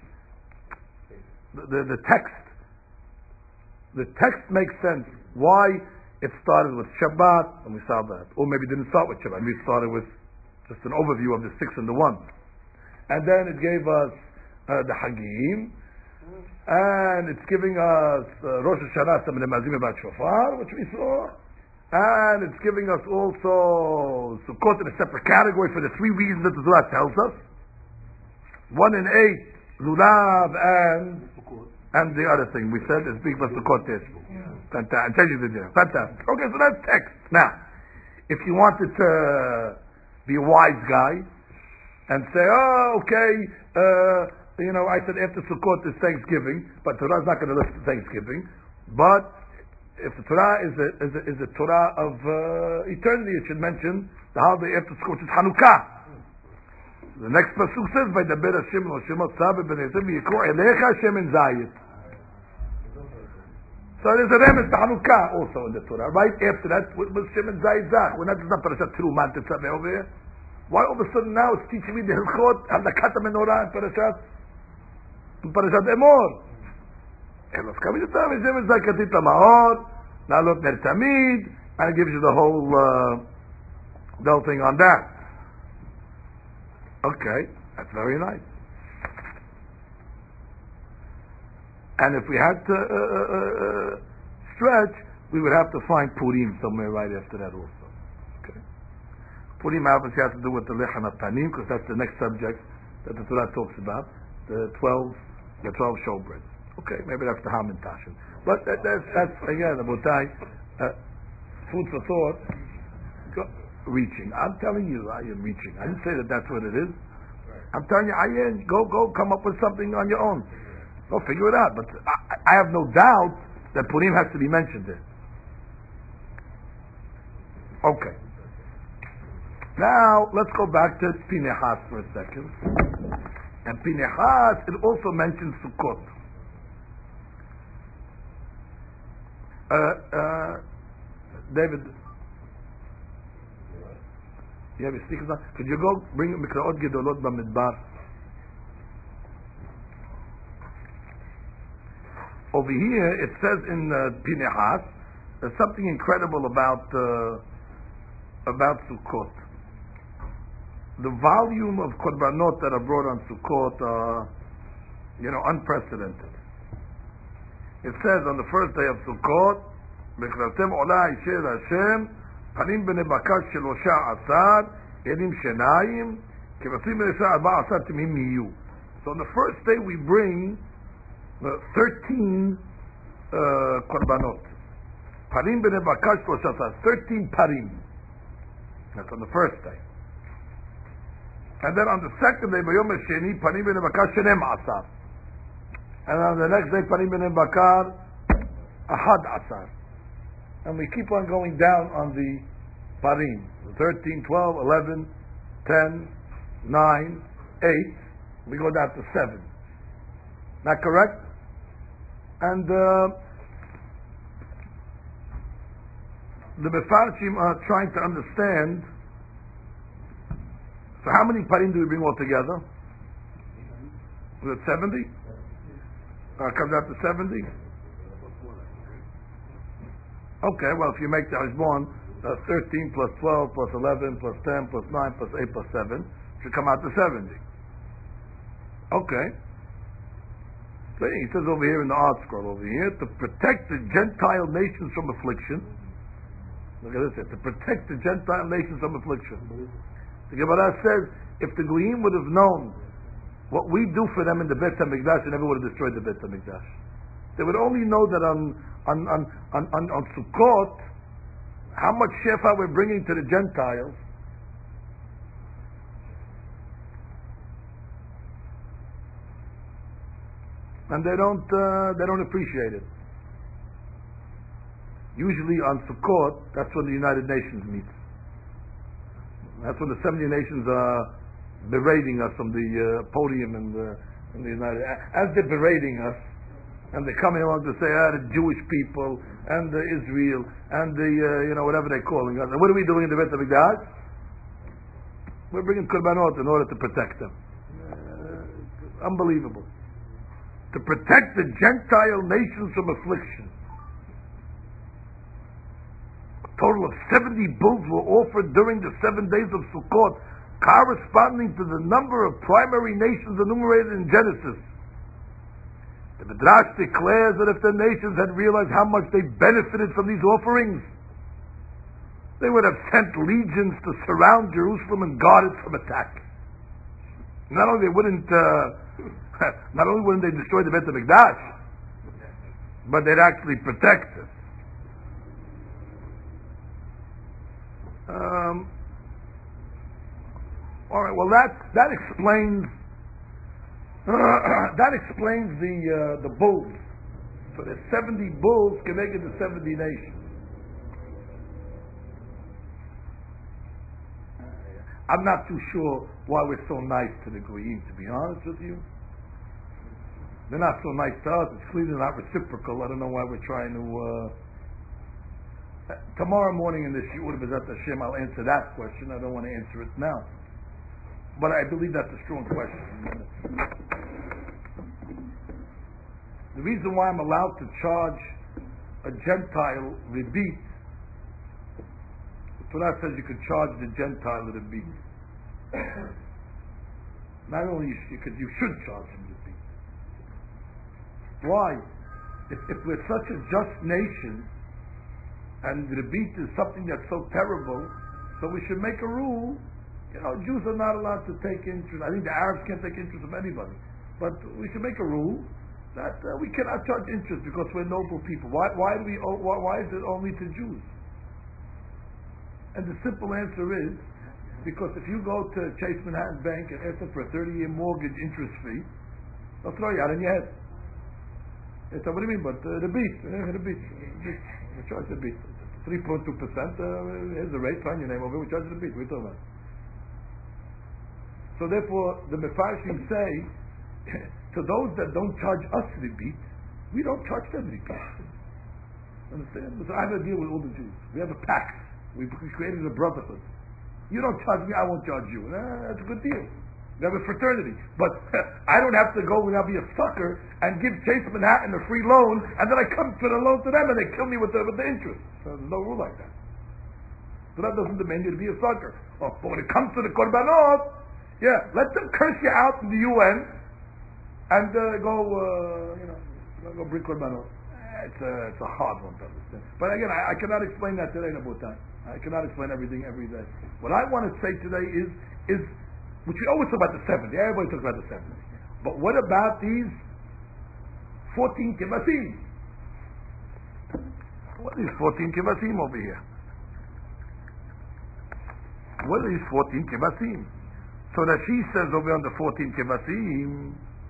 Speaker 1: the, the text. The text makes sense. Why it started with Shabbat, and we saw that. Or maybe it didn't start with Shabbat, maybe it started with just an overview of the six and the one. And then it gave us uh, the Hagim, and it's giving us uh, Rosh Hashanah, some of the Mazim about Shofar, which we saw. And it's giving us also Sukkot in a separate category for the three reasons that the Torah tells us. One in eight, Lulav and and the other thing we said is big for Sukkot Teshvu. Fantastic. Fantastic. Okay, so that's text. Now, if you wanted to be a wise guy and say, oh, okay, uh, you know, I said after Sukkot is Thanksgiving, but Torah is not going to list Thanksgiving, but if the Torah is a, is a, is a Torah of uh, eternity, it should mention the holiday after Sukkot is Hanukkah. The next pasuk says, "By the Ber Hashem lo Shemot Sabe Ben Yisrael Yikro Elecha Hashem En Zayit." So there's a reference to Hanukkah also in the Torah. Right after that, with Shem and Zayit Zach. We're not just not Parashat Terumah over here. Why all of a sudden now it's teaching me the Hilchot Hadlakat Menorah in Parashat in Parashat Emor? Elos Kamid Tav Shem and Zayit Katit Lamaor Nalot Ner Tamid, and it gives you the whole uh, the whole thing on that. Okay, that's very nice. And if we had to uh, uh, uh, stretch, we would have to find Purim somewhere right after that also. Okay. Purim obviously has to do with the Lechem HaPanim, because that's the next subject that the Torah talks about, the twelve, the twelve showbreads. Okay, maybe that's the Hamantashen. But that, that's, that's again, Rabotai, uh, food for thought. Go, reaching. I'm telling you, I am reaching. I didn't say that that's what it is. I'm telling you, I am. Go, go, come up with something on your own. Go figure it out. But I, I have no doubt that Purim has to be mentioned there. Okay. Now, let's go back to Pinehas for a second. And Pinehas, it also mentions Sukkot. Uh, uh, David, you have your speakers on? Could you go bring Mikraot Gedolot Bamidbar? Over here, it says in uh, Pinehas, there's something incredible about uh, about Sukkot. The volume of korbanot that are brought on Sukkot are, you know, unprecedented. It says on the first day of Sukkot, "B'chravtem ola Yisher Hashem, panim b'nei bakash shelosha asar, edim shenayim, kevasim b'nei arba asar timim niyu." So on the first day we bring uh, thirteen uh, korbanot. Parim b'nei bakash shelosha asar, thirteen parim. That's on the first day. And then on the second day, Bayom Sheni, Panim ben Bakar Shenem Asar. And on the next day, Panim ben Bakar Ahad Asar. And we keep on going down on the Parim. thirteen, twelve, eleven, ten, nine, eight. We go down to seven. Not correct? And uh, the Mefarshim are trying to understand. So how many parim do we bring altogether? Was it seventy? Uh, comes out to seventy? Okay, well if you make the Hashbon, uh, thirteen plus twelve plus eleven plus ten plus nine plus eight plus seven, should come out to seventy. Okay. So he says over here in the art scroll over here, to protect the Gentile nations from affliction. Look at this, to protect the Gentile nations from affliction. The Gemara says, if the Goyim would have known what we do for them in the Beit HaMikdash, they never would have destroyed the Beit HaMikdash. They would only know that on on on on, on, on Sukkot, how much shefa we're bringing to the Gentiles. And they don't uh, they don't appreciate it. Usually on Sukkot, that's when the United Nations meets. That's when the seventy nations are berating us from the uh, podium in the, in the United. As they're berating us, and they're coming along to say, ah, the Jewish people and the Israel and the uh, you know whatever they're calling us. And what are we doing in the Beit HaMikdash? We're bringing korbanot in order to protect them. Uh, unbelievable. To protect the Gentile nations from affliction. Total of seventy bulls were offered during the seven days of Sukkot, corresponding to the number of primary nations enumerated in Genesis. The Midrash declares that if the nations had realized how much they benefited from these offerings, they would have sent legions to surround Jerusalem and guard it from attack. Not only they wouldn't, uh, not only wouldn't they destroy the Beit HaMikdash, but they'd actually protect it. Um, all right. Well, that that explains uh, that explains the uh, the bulls. So there's seventy bulls connected to seventy nations. I'm not too sure why we're so nice to the Goyim. To be honest with you, they're not so nice to us. It's clearly not reciprocal. I don't know why we're trying to. Uh, Tomorrow morning in the Shi'ur B'ezrat Hashem, I'll answer that question. I don't want to answer it now. But I believe that's a strong question. The reason why I'm allowed to charge a Gentile rebbeat, the Torah says you could charge the Gentile rebbeat. Not only you could, you should charge him rebbeat. Why? If, if we're such a just nation, and Rebbeat is something that's so terrible, so we should make a rule. You know, Jews are not allowed to take interest. I think the Arabs can't take interest of anybody. But we should make a rule that uh, we cannot charge interest because we're noble people. Why, why do we? Owe, why, why is it only to Jews? And the simple answer is because if you go to Chase Manhattan Bank and ask them for a thirty-year mortgage interest fee, they'll throw you out in your head. They say, what do you mean? But uh, the beat, uh, the beat, we charge the beat, three point two percent. Here's the rate. Sign your name over. We charge the beat. We're talking about. So therefore, the Mefarshim say, to those that don't charge us ribit, we don't charge them ribit. Understand? So I have a deal with all the Jews. We have a pact. We created a brotherhood. You don't charge me, I won't charge you. Eh, that's a good deal. We have a fraternity. But I don't have to go and I'll be a sucker and give Chase Manhattan a free loan, and then I come for the loan to them and they kill me with the, with the interest. So there's no rule like that. So that doesn't demand you to be a sucker. Oh, but when it comes to the Korbanot, yeah, let them curse you out in the U N and uh, go, uh, you know, go bring Korbanot. It's a, it's a hard one to understand. But again, I, I cannot explain that today in about time. I cannot explain everything every day. What I want to say today is, is which we always talk about the seventy. Everybody talks about the seventy. But what about these fourteen kivasim? What are these fourteen kivasim over here? What are these fourteen kivasim? So that she says over on the fourteen kivasim,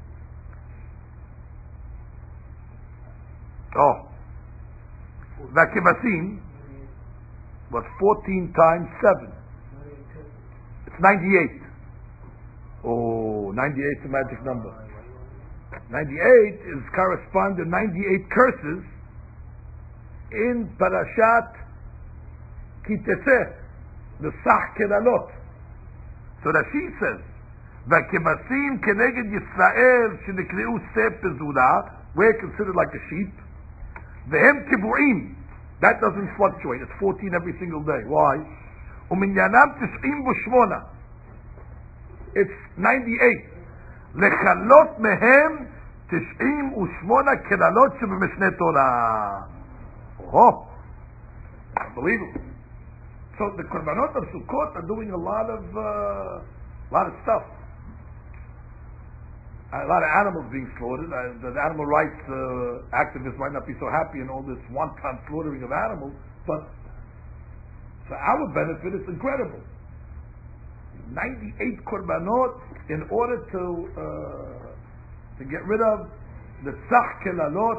Speaker 1: oh, that kivasim was fourteen times seven. It's ninety-eight. Oh, ninety-eight is the magic number. ninety-eight is correspond to ninety-eight curses in Parashat Kiteseh, the Sach Kedalot. So that she says, "Vakivasim keneged Yisrael shenekneu seh pezula," we're considered like a sheep. Vehem kibuim, that doesn't fluctuate. It's fourteen every single day. Why? Uminyanam tis'im v'shmona. It's ninety-eight. Lechalot mehem tis'im u'shmona kedalot shebemishne Torah. Oh, unbelievable. So the Korbanot of Sukkot are doing a lot of uh, lot of stuff. A lot of animals being slaughtered. Uh, the animal rights uh, activists might not be so happy in all this wanton slaughtering of animals, but for our benefit, it's incredible. ninety-eight Korbanot in order to uh, to get rid of the Tzach Kelalot,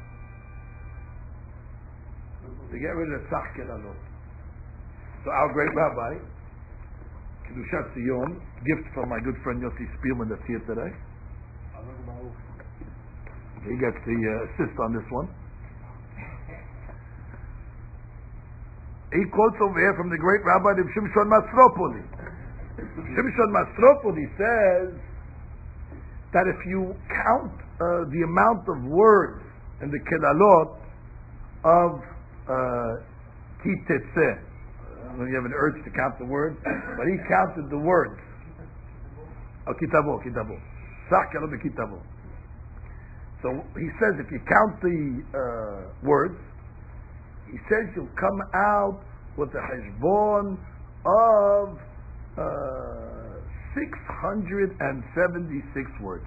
Speaker 1: to get rid of the Tzach Kelalot. So our great rabbi, Kedushat Zion, gift from my good friend Yossi Spielman that's here today. He gets the uh, assist on this one. He quotes over here from the great rabbi of Shimshon Masropoli. Shimshon Masropoli says that if you count uh, the amount of words in the Kelalot of uh, Kiteseh, I don't know if you have an urge to count the words, but he counted the words. Oh, kitabo, kitabo. Sachelo be kitabo. So he says if you count the uh, words, he says you'll come out with a heshbon of uh, six hundred seventy-six words.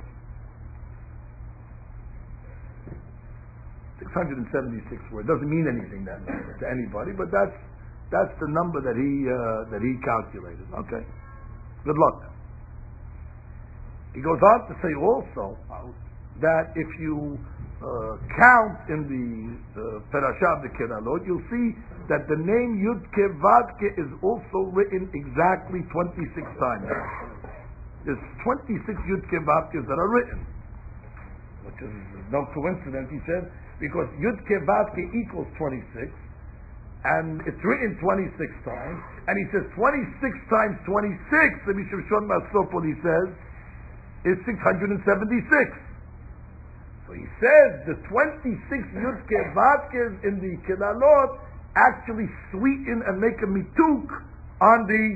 Speaker 1: six hundred seventy-six words. Doesn't mean anything that to anybody, but that's That's the number that he uh, that he calculated. Okay, good luck. He goes on to say also that if you uh, count in the Parashah of the Kelalot, you'll see that the name Yud-Ke Vav-Ke is also written exactly twenty-six times. There's twenty-six Yud-Ke Vav-Kes that are written, which is no coincidence, he said, because Yud-Ke Vav-Ke equals twenty-six. And it's written twenty-six times, and he says twenty-six times twenty-six, the Shimshon Masropoli says, is six hundred seventy-six. So he says the twenty-six Yud-Ke Vav-Kes in the Kelalot actually sweeten and make a mituk on the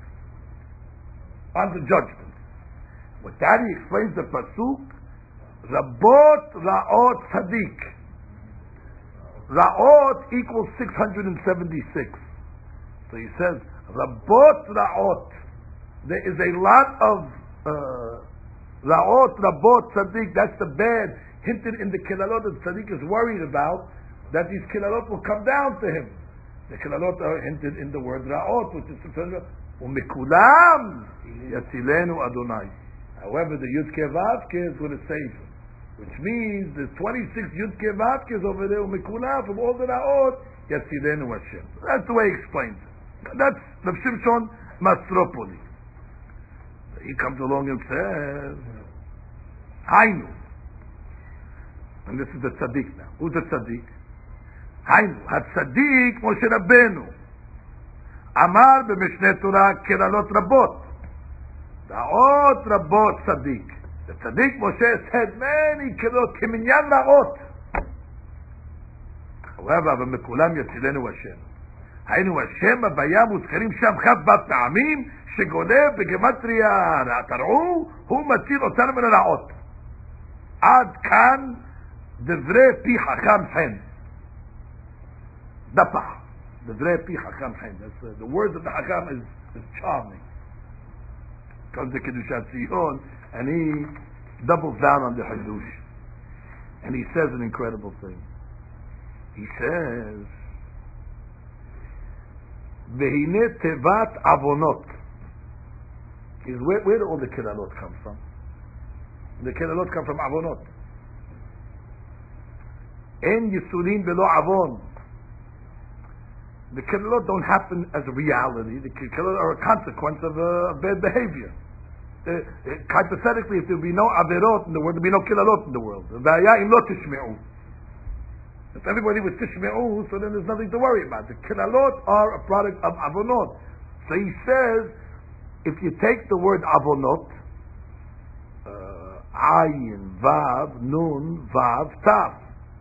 Speaker 1: on the judgment. With that he explains the pasuk, Rabot Ra'ot Tzadik. Ra'ot equals six hundred seventy-six. So he says, Rabot Ra'ot. There is a lot of uh, Ra'ot, Rabot, Tzaddik. That's the bad hinted in the Kilalot that Tzaddik is worried about, that these Kilalot will come down to him. The Kilalot are hinted in the word Ra'ot, which is Umikulam Yatzilenu Adonai. However, the Yud Kei Vav Kei is with a sefer, which means there's twenty-six Yud Kei Vav Kei over there, Umikulam, from all the Ra'ot, Yatzilenu Hashem. That's the way he explains it. That's Rav Shimshon Masropoli. He comes along and says, Hainu. And this is the tzaddik now. Who's the tzaddik? Hainu. HaTzaddik Moshe Rabbeinu. Amar b'Mishneh Torah Kilalot Rabot. Ra'ot Rabot tzaddik. The tzaddik Moshe said many Kilalot Kiminyan Ra'ot. However, v'mekulam yatzilenu Hashem. Hainu Hashem Avaya muzkarim sham chav bat ta'amim שגונב בגמטריה תראו, הוא מציל אותנו מן הרעות. עד כאן דברי פי חכם חן. דפח. דברי פי חכם חן. The words of the Hakam is, is charming. Comes to Kedushat Zion, and he doubles down on the Hadush. And he says an incredible thing. He says, Vehine tevat avonot. Is where, where do all the Kilalot come from? The Kilalot come from Avonot. En Yisurin Belo Avon. The Kilalot don't happen as a reality. The Kilalot are a consequence of uh, bad behavior. Uh, uh, hypothetically, if there would be no Averot in the world, there would be no Kilalot in the world. If everybody was Tishme'u, so then there's nothing to worry about. The Kilalot are a product of Avonot. So he says, if you take the word avonot, uh, ayin, vav, nun, vav, tav.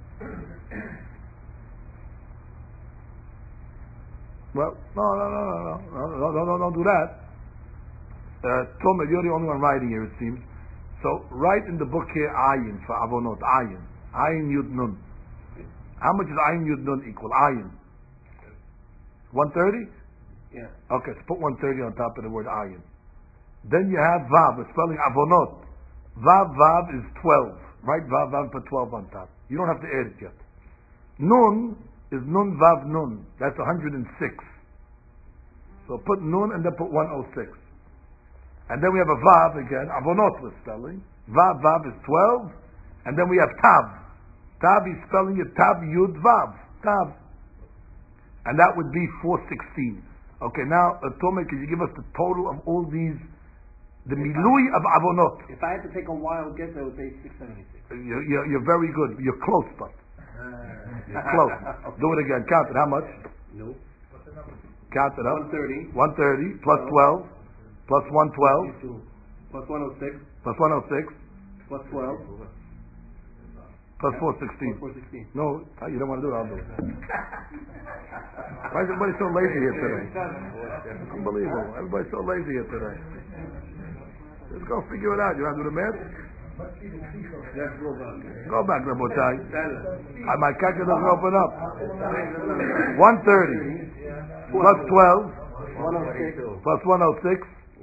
Speaker 1: Well, no, no, no, no, no, no, no, don't do that. Uh, Tomer, you're the only one writing here, it seems. So write in the book here ayin for avonot, ayin, ayin yud nun. How much is ayin yud nun equal? Ayin. one thirty?
Speaker 2: Yeah.
Speaker 1: Okay, so put one thirty on top of the word ayin. Then you have vav, the spelling avonot. Vav, vav is twelve. Right? Vav, vav, put twelve on top. You don't have to add it yet. Nun is nun, vav, nun. That's one hundred six. So put nun and then put one oh six. And then we have a vav again, avonot was spelling. Vav, vav is twelve. And then we have tav. Tav is spelling it tav, yud, vav. Tav. And that would be four sixteen. Okay, now, uh, Tomer, could you give us the total of all these, the milui of avonot?
Speaker 3: If I had to take a wild guess, I would say six seventy-six.
Speaker 1: You're, you're, you're very good. You're close, but. You're close. Do it again. Count it. How much?
Speaker 3: No.
Speaker 1: Count it up.
Speaker 3: one thirty.
Speaker 1: one thirty plus twelve plus one twelve
Speaker 3: plus one oh six
Speaker 1: plus one oh six
Speaker 3: plus twelve
Speaker 1: plus four sixteen.
Speaker 3: four sixteen.
Speaker 1: No, you don't want to do it. I'll do it. Why is everybody so lazy here today? Unbelievable. Everybody's so lazy here today. Just go figure it out. You want to do the math?
Speaker 2: Let's go back.
Speaker 1: Go back, Rabotai. My calculator doesn't open up. one thirty plus twelve
Speaker 3: one oh six
Speaker 1: plus one oh six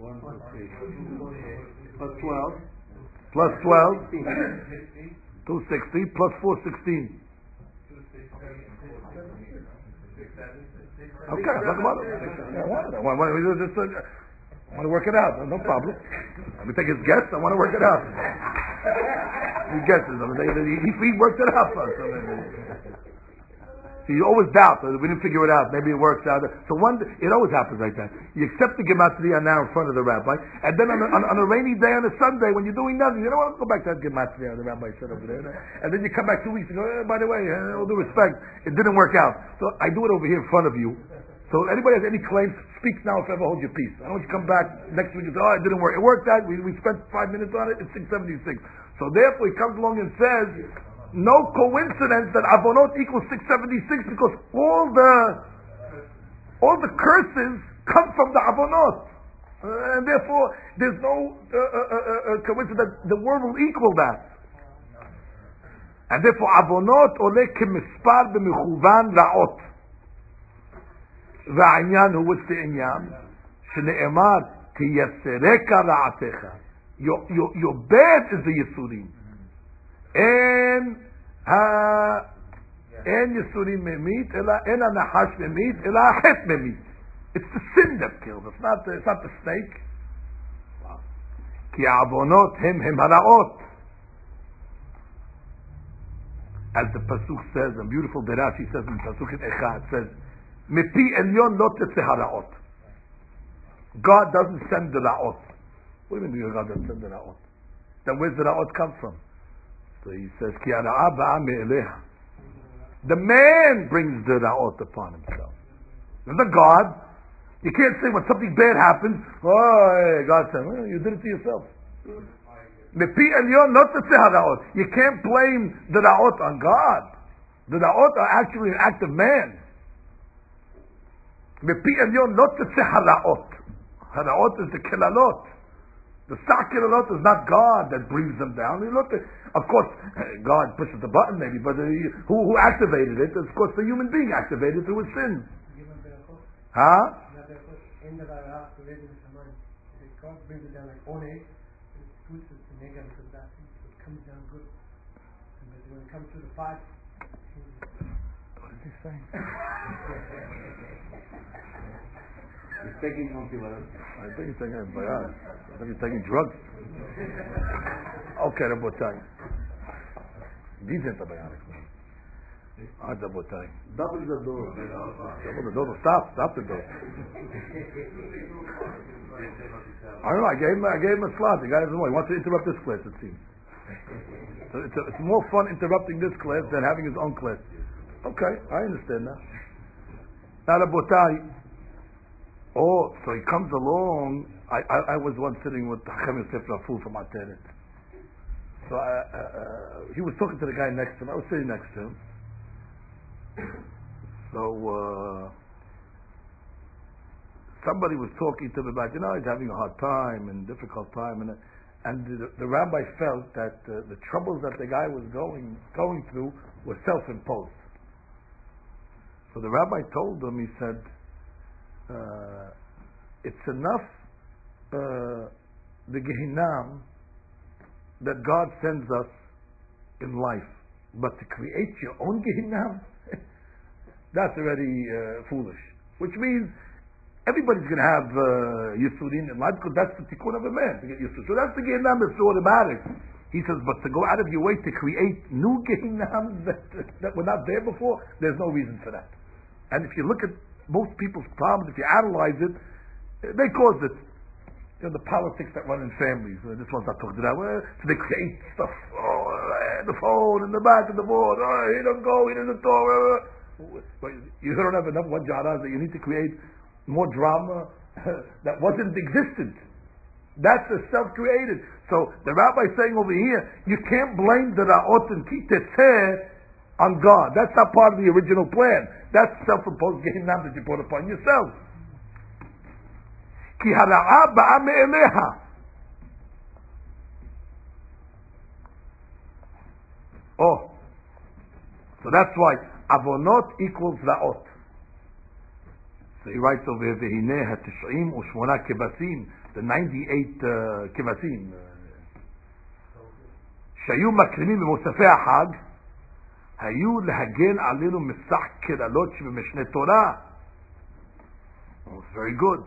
Speaker 3: plus twelve
Speaker 1: plus twelve two sixty plus four sixteen. Okay, talk about it. I want it. I want, I want, just, uh, I want to work it out. No problem. Let me take his guess. I want to work it out. He guesses. I mean, he, he worked it out for us. I mean, see, you always doubt. We didn't figure it out. Maybe it works out. So one, it always happens like that. You accept the gematria now in front of the rabbi, and then on a, on, on a rainy day, on a Sunday, when you're doing nothing, you don't want to go back to that gematria the rabbi said over there. And then you come back two weeks and go, eh, by the way, eh, all due respect, it didn't work out. So I do it over here in front of you. So anybody has any claims, speak now if ever hold your peace. I don't want you to come back next week and say, oh, it didn't work. It worked out. We, we spent five minutes on it. It's six seventy-six. So therefore he comes along and says, no coincidence that avonot equals six seventy-six because all the all the curses come from the avonot. Uh, and therefore there's no uh, uh, uh, uh, coincidence that the world will equal that. And therefore, avonot ole kemispar b'mechuvan ra'ot. V'a'inyan hu, what's the inyan? Shne'emar, tiyasereka ra'atecha. Your, your, your bed is the Yisurim. En ha, en Yisurim memit, ela en ha-nahash memit, ela ha-chet memit. It's the sin that kills. It's not the, it's not the snake. Ki avonot hem hem hara'ot. As the pasuk says, a beautiful Rashi says in pasuk Echad, says, "Mipi elyon lo tetzeh hara'ot." God doesn't send the ra'ot. What do you mean God doesn't send the ra'ot? Then where's the ra'ot come from? So he says, "Ki hara'a ba'a me'eleha." The man brings the ra'ot upon himself. Not the God. You can't say when something bad happens, oh, hey, God said, well, you did it to yourself. Mepi elyon not to say hara'ot. You can't blame the ra'ot on God. The ra'ot are actually an act of man. Mepi elyon not to say hara'ot. Hara'ot is the kilalot. The sak kilalot is not God that brings them down. You look at, of course, God pushes the button maybe, but who, who activated it? Of course, the human being activated through his sin. Huh?
Speaker 4: God brings it down like one egg, it puts it to negative because that it comes down good. But when it comes to the five,
Speaker 1: what is he saying?
Speaker 2: He's taking antibiotics.
Speaker 1: I think he's taking antibiotics. I think he's taking drugs. Okay, Rabotai. These antibiotics. Ah, Rabotai.
Speaker 2: Double the door.
Speaker 1: Double the door. Stop. Stop the door. I don't know. I gave him. I gave him a slot. The guy doesn't want. He wants to interrupt this class. It seems. So it's, a, it's more fun interrupting this class than having his own class. Okay, I understand now. Now, Rabotai. Oh, so he comes along. I, I, I was once sitting with Hachem Yosef Raful from Ateret. So I, uh, uh, he was talking to the guy next to him. I was sitting next to him. So uh, somebody was talking to him about, you know, he's having a hard time and difficult time, and and the, the rabbi felt that uh, the troubles that the guy was going going through were self-imposed. So the rabbi told him, he said, uh, it's enough uh, the Gehinam that God sends us in life, but to create your own Gehinam, that's already uh, foolish. Which means everybody's going to have uh, Yisurin in life because that's the tikkun of a man to get Yisur. So that's the Gehinam, it's automatic. He says, but to go out of your way to create new Gehinam that, that were not there before, there's no reason for that. And if you look at most people's problems, if you analyze it, they cause it. You know, the politics that run in families. Uh, this one's not talking to that. Well, so they create stuff. Oh, uh, the phone in the back of the board. Oh, he doesn't go. He doesn't talk. Uh, but you don't have enough one jara that you need to create more drama that wasn't existent. That's a self-created. So the rabbi is saying over here, you can't blame the ra'ot and kitetzeh on God. That's not part of the original plan. That's self-imposed gehinam that you put upon yourself. Ki hara'a ba'a me'eleha. Oh. So that's why avonot equals ra'ot. So he writes over here, V'hineh ha-tish'im u'shmona kebasim, the ninety-eight uh, kebasim. Shayu makrimim b'mosafei ha'chag, hayu lehagen alinu misach kelalot sheb'mishneh Torah. Oh, it's very good.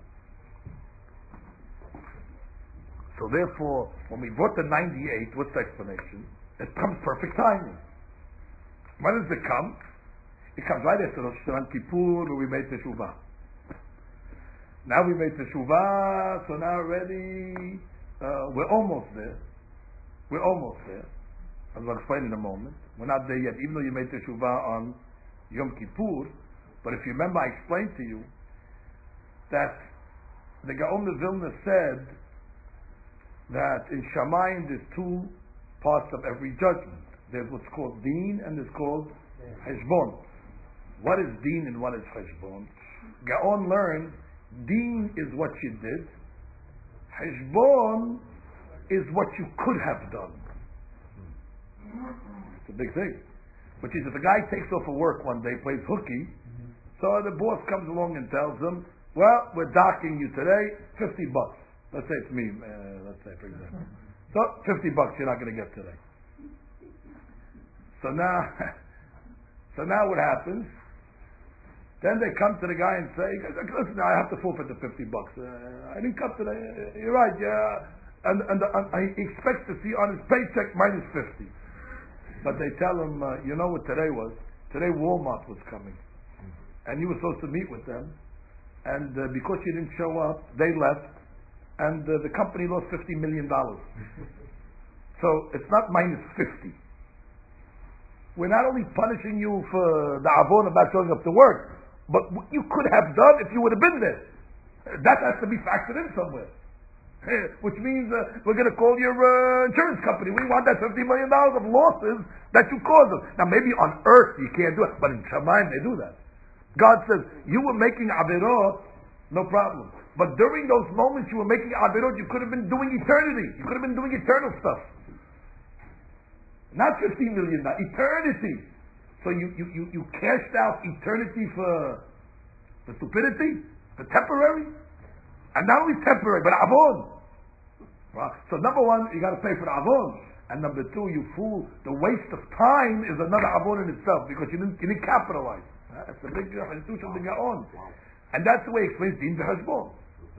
Speaker 1: So therefore, when we brought the ninety-eight, what's the explanation? It comes perfect timing. When does it come? It comes right after Rosh Hashanah Kippur, where we made Teshuvah. Now we made Teshuvah, so now already, uh, we're almost there. We're almost there. As I'll explain in a moment. We're not there yet, even though you made Teshuvah on Yom Kippur. But if you remember, I explained to you that the Gaon of Vilna said that in Shamayim there's two parts of every judgment. There's what's called Deen and there's called Heshbon. What is Deen and what is Heshbon? Gaon learned Deen is what you did. Heshbon is what you could have done. It's a big thing. Which is if a guy takes off of work one day, plays hooky, so the boss comes along and tells him, well, we're docking you today, fifty bucks. Let's say it's me, uh, let's say for example. So, fifty bucks you're not going to get today. So now, so now what happens? Then they come to the guy and say, listen, I have to forfeit the fifty bucks. Uh, I didn't come today. Uh, you're right, yeah. And, and, and he expects to see on his paycheck minus fifty. But they tell him, uh, you know what today was? Today Walmart was coming. And you were supposed to meet with them. And uh, because you didn't show up, they left. And uh, the company lost fifty million dollars. So it's not minus fifty. We're not only punishing you for the avon about showing up to work, but what you could have done if you would have been there. That has to be factored in somewhere. Which means uh, we're going to call your uh, insurance company. We want that fifty million dollars of losses that you caused them. Now maybe on earth you can't do it, but in Shamayim they do that. God says, you were making avirot, no problem. But during those moments you were making avirot, you could have been doing eternity. You could have been doing eternal stuff. Not fifteen million dollars, eternity. So you, you, you, you cashed out eternity for, for stupidity, for temporary. And not only temporary, but avon. Well, so number one, you got to pay for the avon. And number two, you fool, the waste of time is another avon in itself because you didn't, you didn't capitalize. That's the big institution thing on. And that's the way it explains Deen v'Hashbon.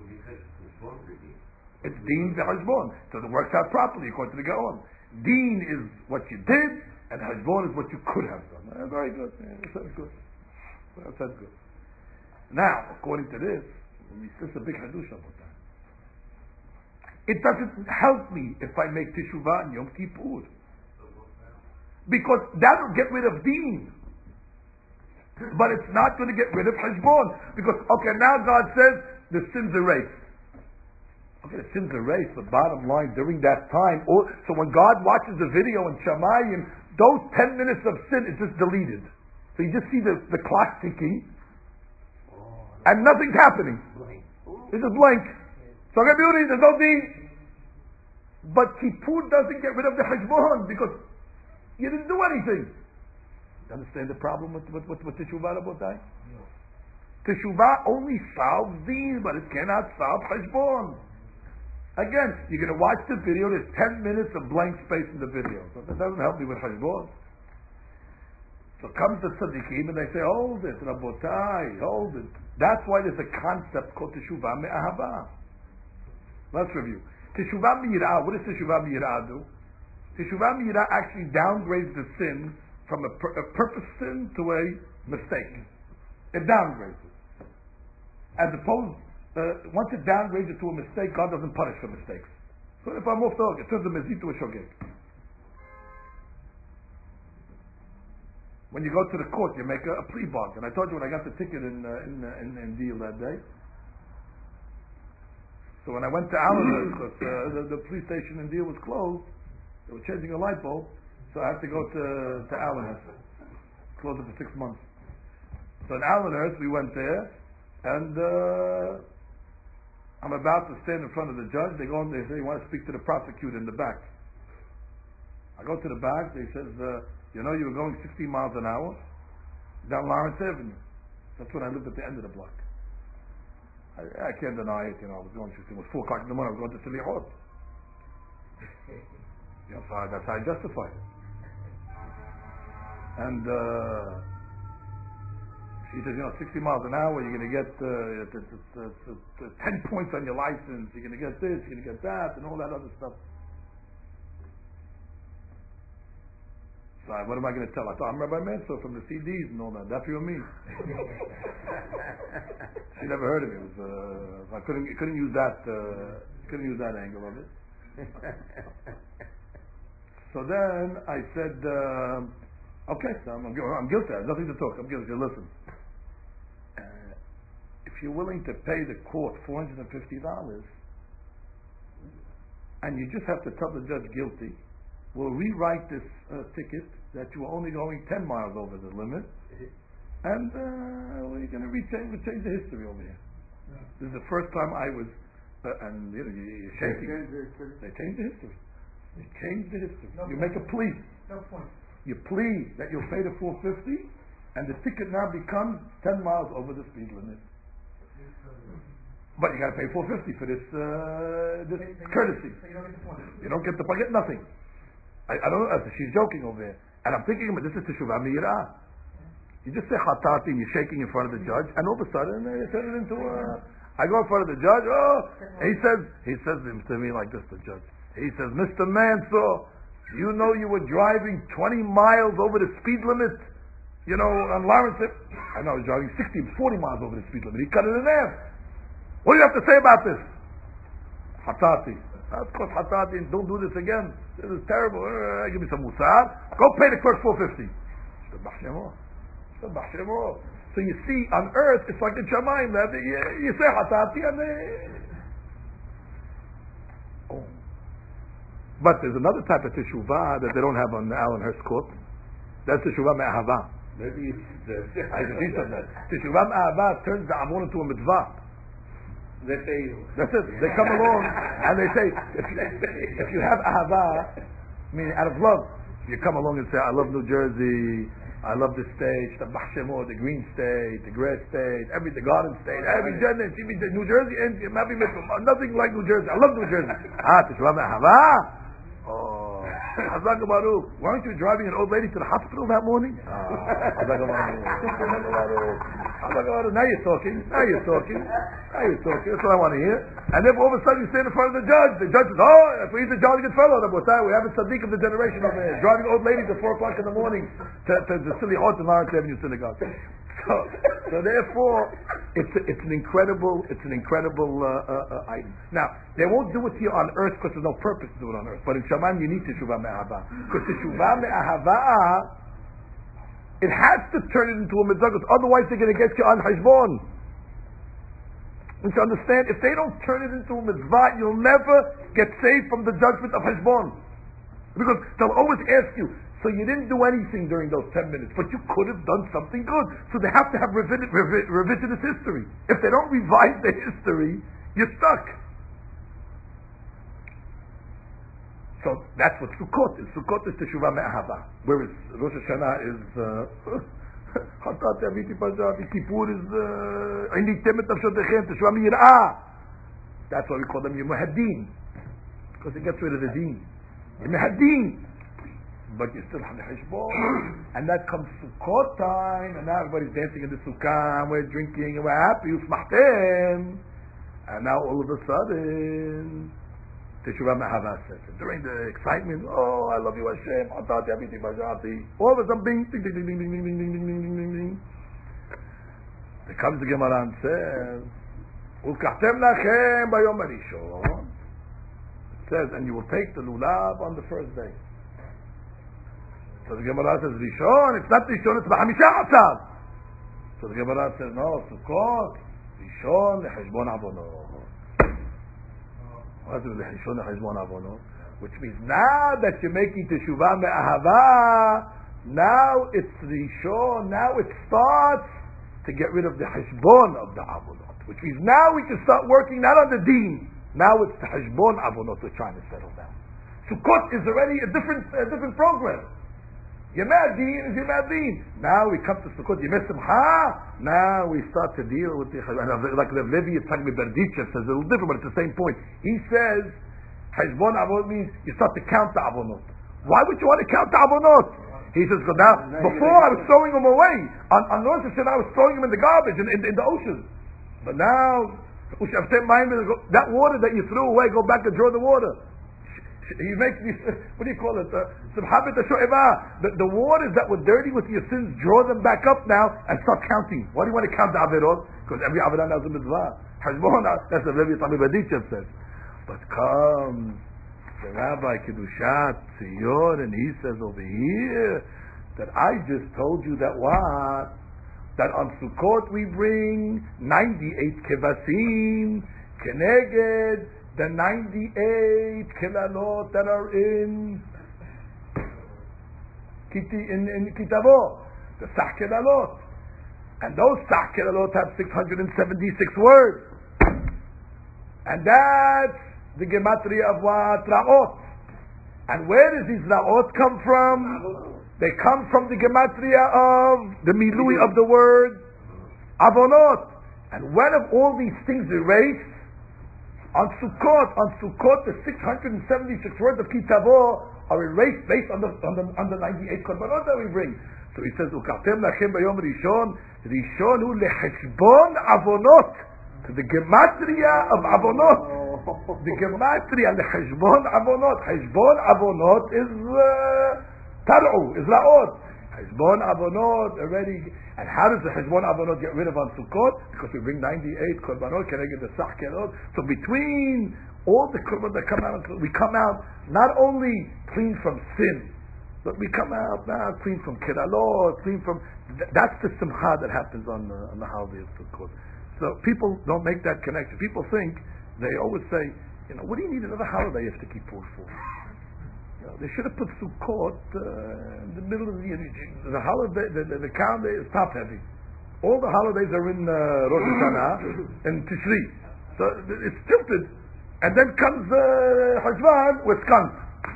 Speaker 1: It's Deen v'Hashbon. So it works out properly according to the Gaon. Deen is what you did, and Hashbon is what you could have done. Uh, very good. Yeah, that's good. That's good. Now, according to this, this is a big hadush about that. It doesn't help me if I make teshuvah and Yom Kippur, because that will get rid of Deen, but it's not going to get rid of Hashbon. Because okay, now God says the sins erased. Okay, the sins erased. The bottom line during that time, or, so when God watches the video in Shamayim, those ten minutes of sin is just deleted. So you just see the, the clock ticking. And nothing's happening. It's just blank. So beauty, there's no deen. But Kippur doesn't get rid of the Hashbon because you didn't do anything. You understand the problem with with, with, with Teshuvah, Rabotai? No. Teshuvah only solves deen, but it cannot solve Hashbon. Again, you're going to watch the video, there's ten minutes of blank space in the video. So that doesn't help me with Hashbon. So comes the tzaddikim and they say, hold it, Rabotai, hold it. That's why there's a concept called Teshuvah Me'ahava. Let's review. Teshuvah Me'irah, what does Teshuvah Me'irah do? Teshuvah Me'irah actually downgrades the sin from a, pur- a purpose sin to a mistake. It downgrades it. As opposed, uh, once it downgrades it to a mistake, God doesn't punish for mistakes. So if I'm off the hook, it turns a mezid to a shogeg. When you go to the court, you make a, a plea bargain. I told you when I got the ticket in uh, in, uh, in in deal that day. So when I went to Allenhurst, because uh, the, the police station in Deal was closed, they were changing a light bulb, so I had to go to to Allenhurst. Closed it for six months. So in Allenhurst, we went there, and uh, I'm about to stand in front of the judge. They go and they say, "You want to speak to the prosecutor in the back?" I go to the back. They says. Uh, You know, you were going sixty miles an hour down Lawrence Avenue. That's when I lived at the end of the block. I, I can't deny it, you know, I was going sixty, it was four o'clock in the morning, I was going to Selichot. You know, so I, that's how I justify it. And, uh, he says, you know, sixty miles an hour, you're going to get uh, t- t- t- t- t- ten points on your license, you're going to get this, you're going to get that, and all that other stuff. So what am I going to tell? I thought I'm Rabbi Mansour from the C Ds and all that. That's you and me. She never heard of me. It was, uh, I couldn't couldn't use that uh, couldn't use that angle of it. So then I said, uh, okay, so I'm, I'm guilty. I have nothing to talk. I'm guilty. Listen, uh, if you're willing to pay the court four hundred and fifty dollars, and you just have to tell the judge guilty. We'll rewrite this uh, ticket that you were only going ten miles over the limit, and uh, we're going to rechange, change the history over here. Yeah. This is the first time I was, uh, and you know, you're shaking. They changed the history. They changed the history. They changed the history. No, you make a plea.
Speaker 4: No point.
Speaker 1: You plead that you'll pay the four fifty, and the ticket now becomes ten miles over the speed limit. But you got to pay four fifty for this uh, this
Speaker 4: So you-
Speaker 1: courtesy.
Speaker 4: So you don't get the point.
Speaker 1: You don't get the get nothing. I, I don't know. She's joking over there, and I'm thinking, but this is teshuvah meirah. You just say hatati, and you're shaking in front of the judge, and all of a sudden they turn it into a. I go in front of the judge. Oh, and he says he says to me like this, the judge. He says, Mister Mansour, you know you were driving twenty miles over the speed limit. You know, on Lawrence. I know I was driving sixty, forty miles over the speed limit. He cut it in half. What do you have to say about this? Hatati. Of course, hatati. Don't do this again. This is terrible. Uh, give me some musar. Go pay the clerk four fifty. So you see, on earth, it's like in Shamayim. That you, you say hatati and they... Oh. But there's another type of teshuvah that they don't have on Alan Hurst Court. That's teshuvah me'ahava.
Speaker 2: Maybe it's the
Speaker 1: I can teach them that. Teshuvah me'ahava turns the amon into a mitzvah.
Speaker 2: They say
Speaker 1: That's it. They come along and they say, if you, if you have ahava, meaning out of love, you come along and say, I love New Jersey, I love the state, the Bahshemot, the Green State, the Grass State, every the Garden State, every Jannah, New Jersey, and nothing like New Jersey. I love New Jersey. Ah, teshuvah me'ahava. Oh, Hazak Baruch. Weren't you driving an old lady to the hospital that morning? Ah, Hazak Baruch. Hazak Baruch. Now you're talking. Now you're talking. Now you're talking. That's what I want to hear. And then all of a sudden you stand in front of the judge. The judge says, oh, if he's a jolly good fellow, we have a Sadiq of the generation over here, driving old ladies at four o'clock in the morning to, to the silly Hot and Lawrence Avenue Synagogue. So, so therefore, it's a, it's an incredible it's an incredible uh, uh, uh, item. Now, they won't do it here on earth because there's no purpose to do it on earth. But in Shamayim, you need teshuvah me'ahava, because teshuvah me'ahava, it has to turn it into a mitzvah, because otherwise they're going to get you on hashbon. And to understand, if they don't turn it into a mitzvah, you'll never get saved from the judgment of hashbon, because they'll always ask you. So you didn't do anything during those ten minutes, but you could have done something good. So they have to have revi- revi- revisionist history. If they don't revise the history, you're stuck. So that's what Sukkot is. Sukkot is teshuvah me'ahava. Whereas Rosh Hashanah is Hatat Yaviti Pazah, Kippur is Ini Temet Nafshotechem, teshuvah me'yirah. That's why we call them Yom HaDin, because it gets rid of the Din. Yom HaDin. But you still have the hashbon, and that comes Sukkot time, and now everybody's dancing in the sukkah, and we're drinking, and we're happy, usmachtem, and now all of a sudden, teshuvah me'ahava says, during the excitement, oh, I love you Hashem, atati aviti bajati, all of a sudden, bing, ding, ding, ding, ding, ding, ding, ding, ding, ding, ding, ding. There comes the Gemara and says, ulkachtem lachem bayom harishon, it says, and you will take the lulav on the first day. So the Gemara says, Rishon, it's not Rishon, it's B'chamisha Atzar. So the Gemara says, no, Sukkot, Rishon, Lecheshbon Avonot. What is Rishon, Lecheshbon Avonot? Which means now that you're making Teshuvah Me'ahava, now it's Rishon, now it starts to get rid of the Heshbon of the Avonot. Which means now we can start working not on the Deen, now it's the Heshbon Avonot we're trying to settle down. Sukkot is already a different, a different program. Yemadin is Yemadin. Now we come to Sukkot, Yemei Simcha. Now we start to deal with the, like the Levi Yitzhak Berditchev says, a little different, but it's the same point. He says, Heshbon Avonot means you start to count the Avonot. Why would you want to count the Avonot? He says, because now, before I was throwing them away. On, on Rosh Hashanah I was throwing them in the garbage, in, in, in the ocean. But now, that water that you threw away, go back and draw the water. He makes these, what do you call it? Some habit of the the waters that were dirty with your sins, draw them back up now and start counting. Why do you want to count the averot? Because every averot has a mitzvah. Hashbon, that's what Levi Yitzhak Berditchev says. But comes the Rabbi Kedushat Tzion, and he says over here that I just told you that what? That on Sukkot we bring ninety-eight kevasim, keneged the ninety-eight kilalot that are in Kiti in, in Kitavo, the Sach kilalot, and those Sach kilalot have six hundred seventy-six words, and that's the gematria of what Ra'ot, And where does these la'ot come from? They come from the gematria of the milui of the word avonot. And when of all these things erased, on Sukkot, on Sukkot, the six hundred seventy-six words of Kitavo are erased based on the on the, on the ninety-eight korbanot that we bring. So he says, "Ukartem lachem bayom rishon, rishon hu lecheshbon avonot." To the gematria of avonot. The gematria lecheshbon avonot. Cheshbon avonot is uh, tar'u, is la'ot. Cheshbon avonot already. And how does the Cheshbon avonot get rid of on Sukkot? Because we bring ninety-eight korbanot, can I get the sach kerot? So between all the korbanot that come out, we come out not only clean from sin, but we come out now clean from kiralot, clean from. Th- that's the simcha that happens on the on the holiday of Sukkot. So people don't make that connection. People think, they always say, you know, what do you need another holiday after Kippur for? You know, they should have put Sukkot uh, in the middle of the year. The holiday, the, the, the calendar is top heavy. All the holidays are in uh, Rosh Hashanah and Tishri. So it's tilted. And then comes uh, Hashvan with skunk.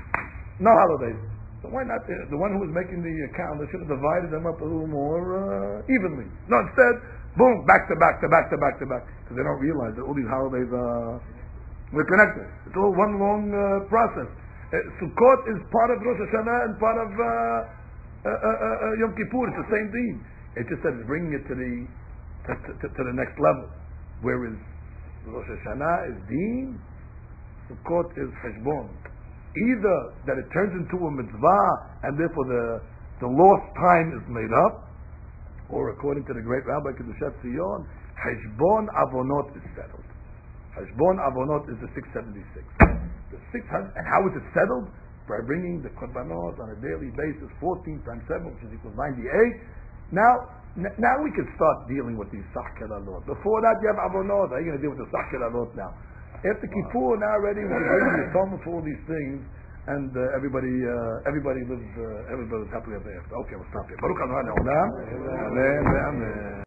Speaker 1: No holidays. So why not? The, the one who was making the uh, calendar should have divided them up a little more uh, evenly. No, instead, boom, back to back to back to back to back. Because they don't realize that all these holidays are we're connected. It's all one long uh, process. Uh, Sukkot is part of Rosh Hashanah and part of uh, uh, uh, uh, Yom Kippur. It's the same thing. It's just that it's bringing it to the to, to, to the next level. Whereas Rosh Hashanah is Deen, Sukkot is Cheshbon. Either that it turns into a mitzvah and therefore the the lost time is made up, or according to the great Rabbi Kedushat Zion, Cheshbon Avonot is settled. Cheshbon Avonot is the six seventy-six. The six hundred, and how is it settled? By bringing the korbanot on a daily basis, fourteen times seven, which is equal to ninety-eight. Now, n- now we can start dealing with these sach kelalot. Before that, you have avonot. How are you going to deal with the sach kelalot now? After Kippur, now already we can bring the atonement for all these things, and uh, everybody, uh, everybody lives, uh, everybody lives happily ever after. Okay, we'll stop here. Baruch Adonai Le'olam. Amen. Amen.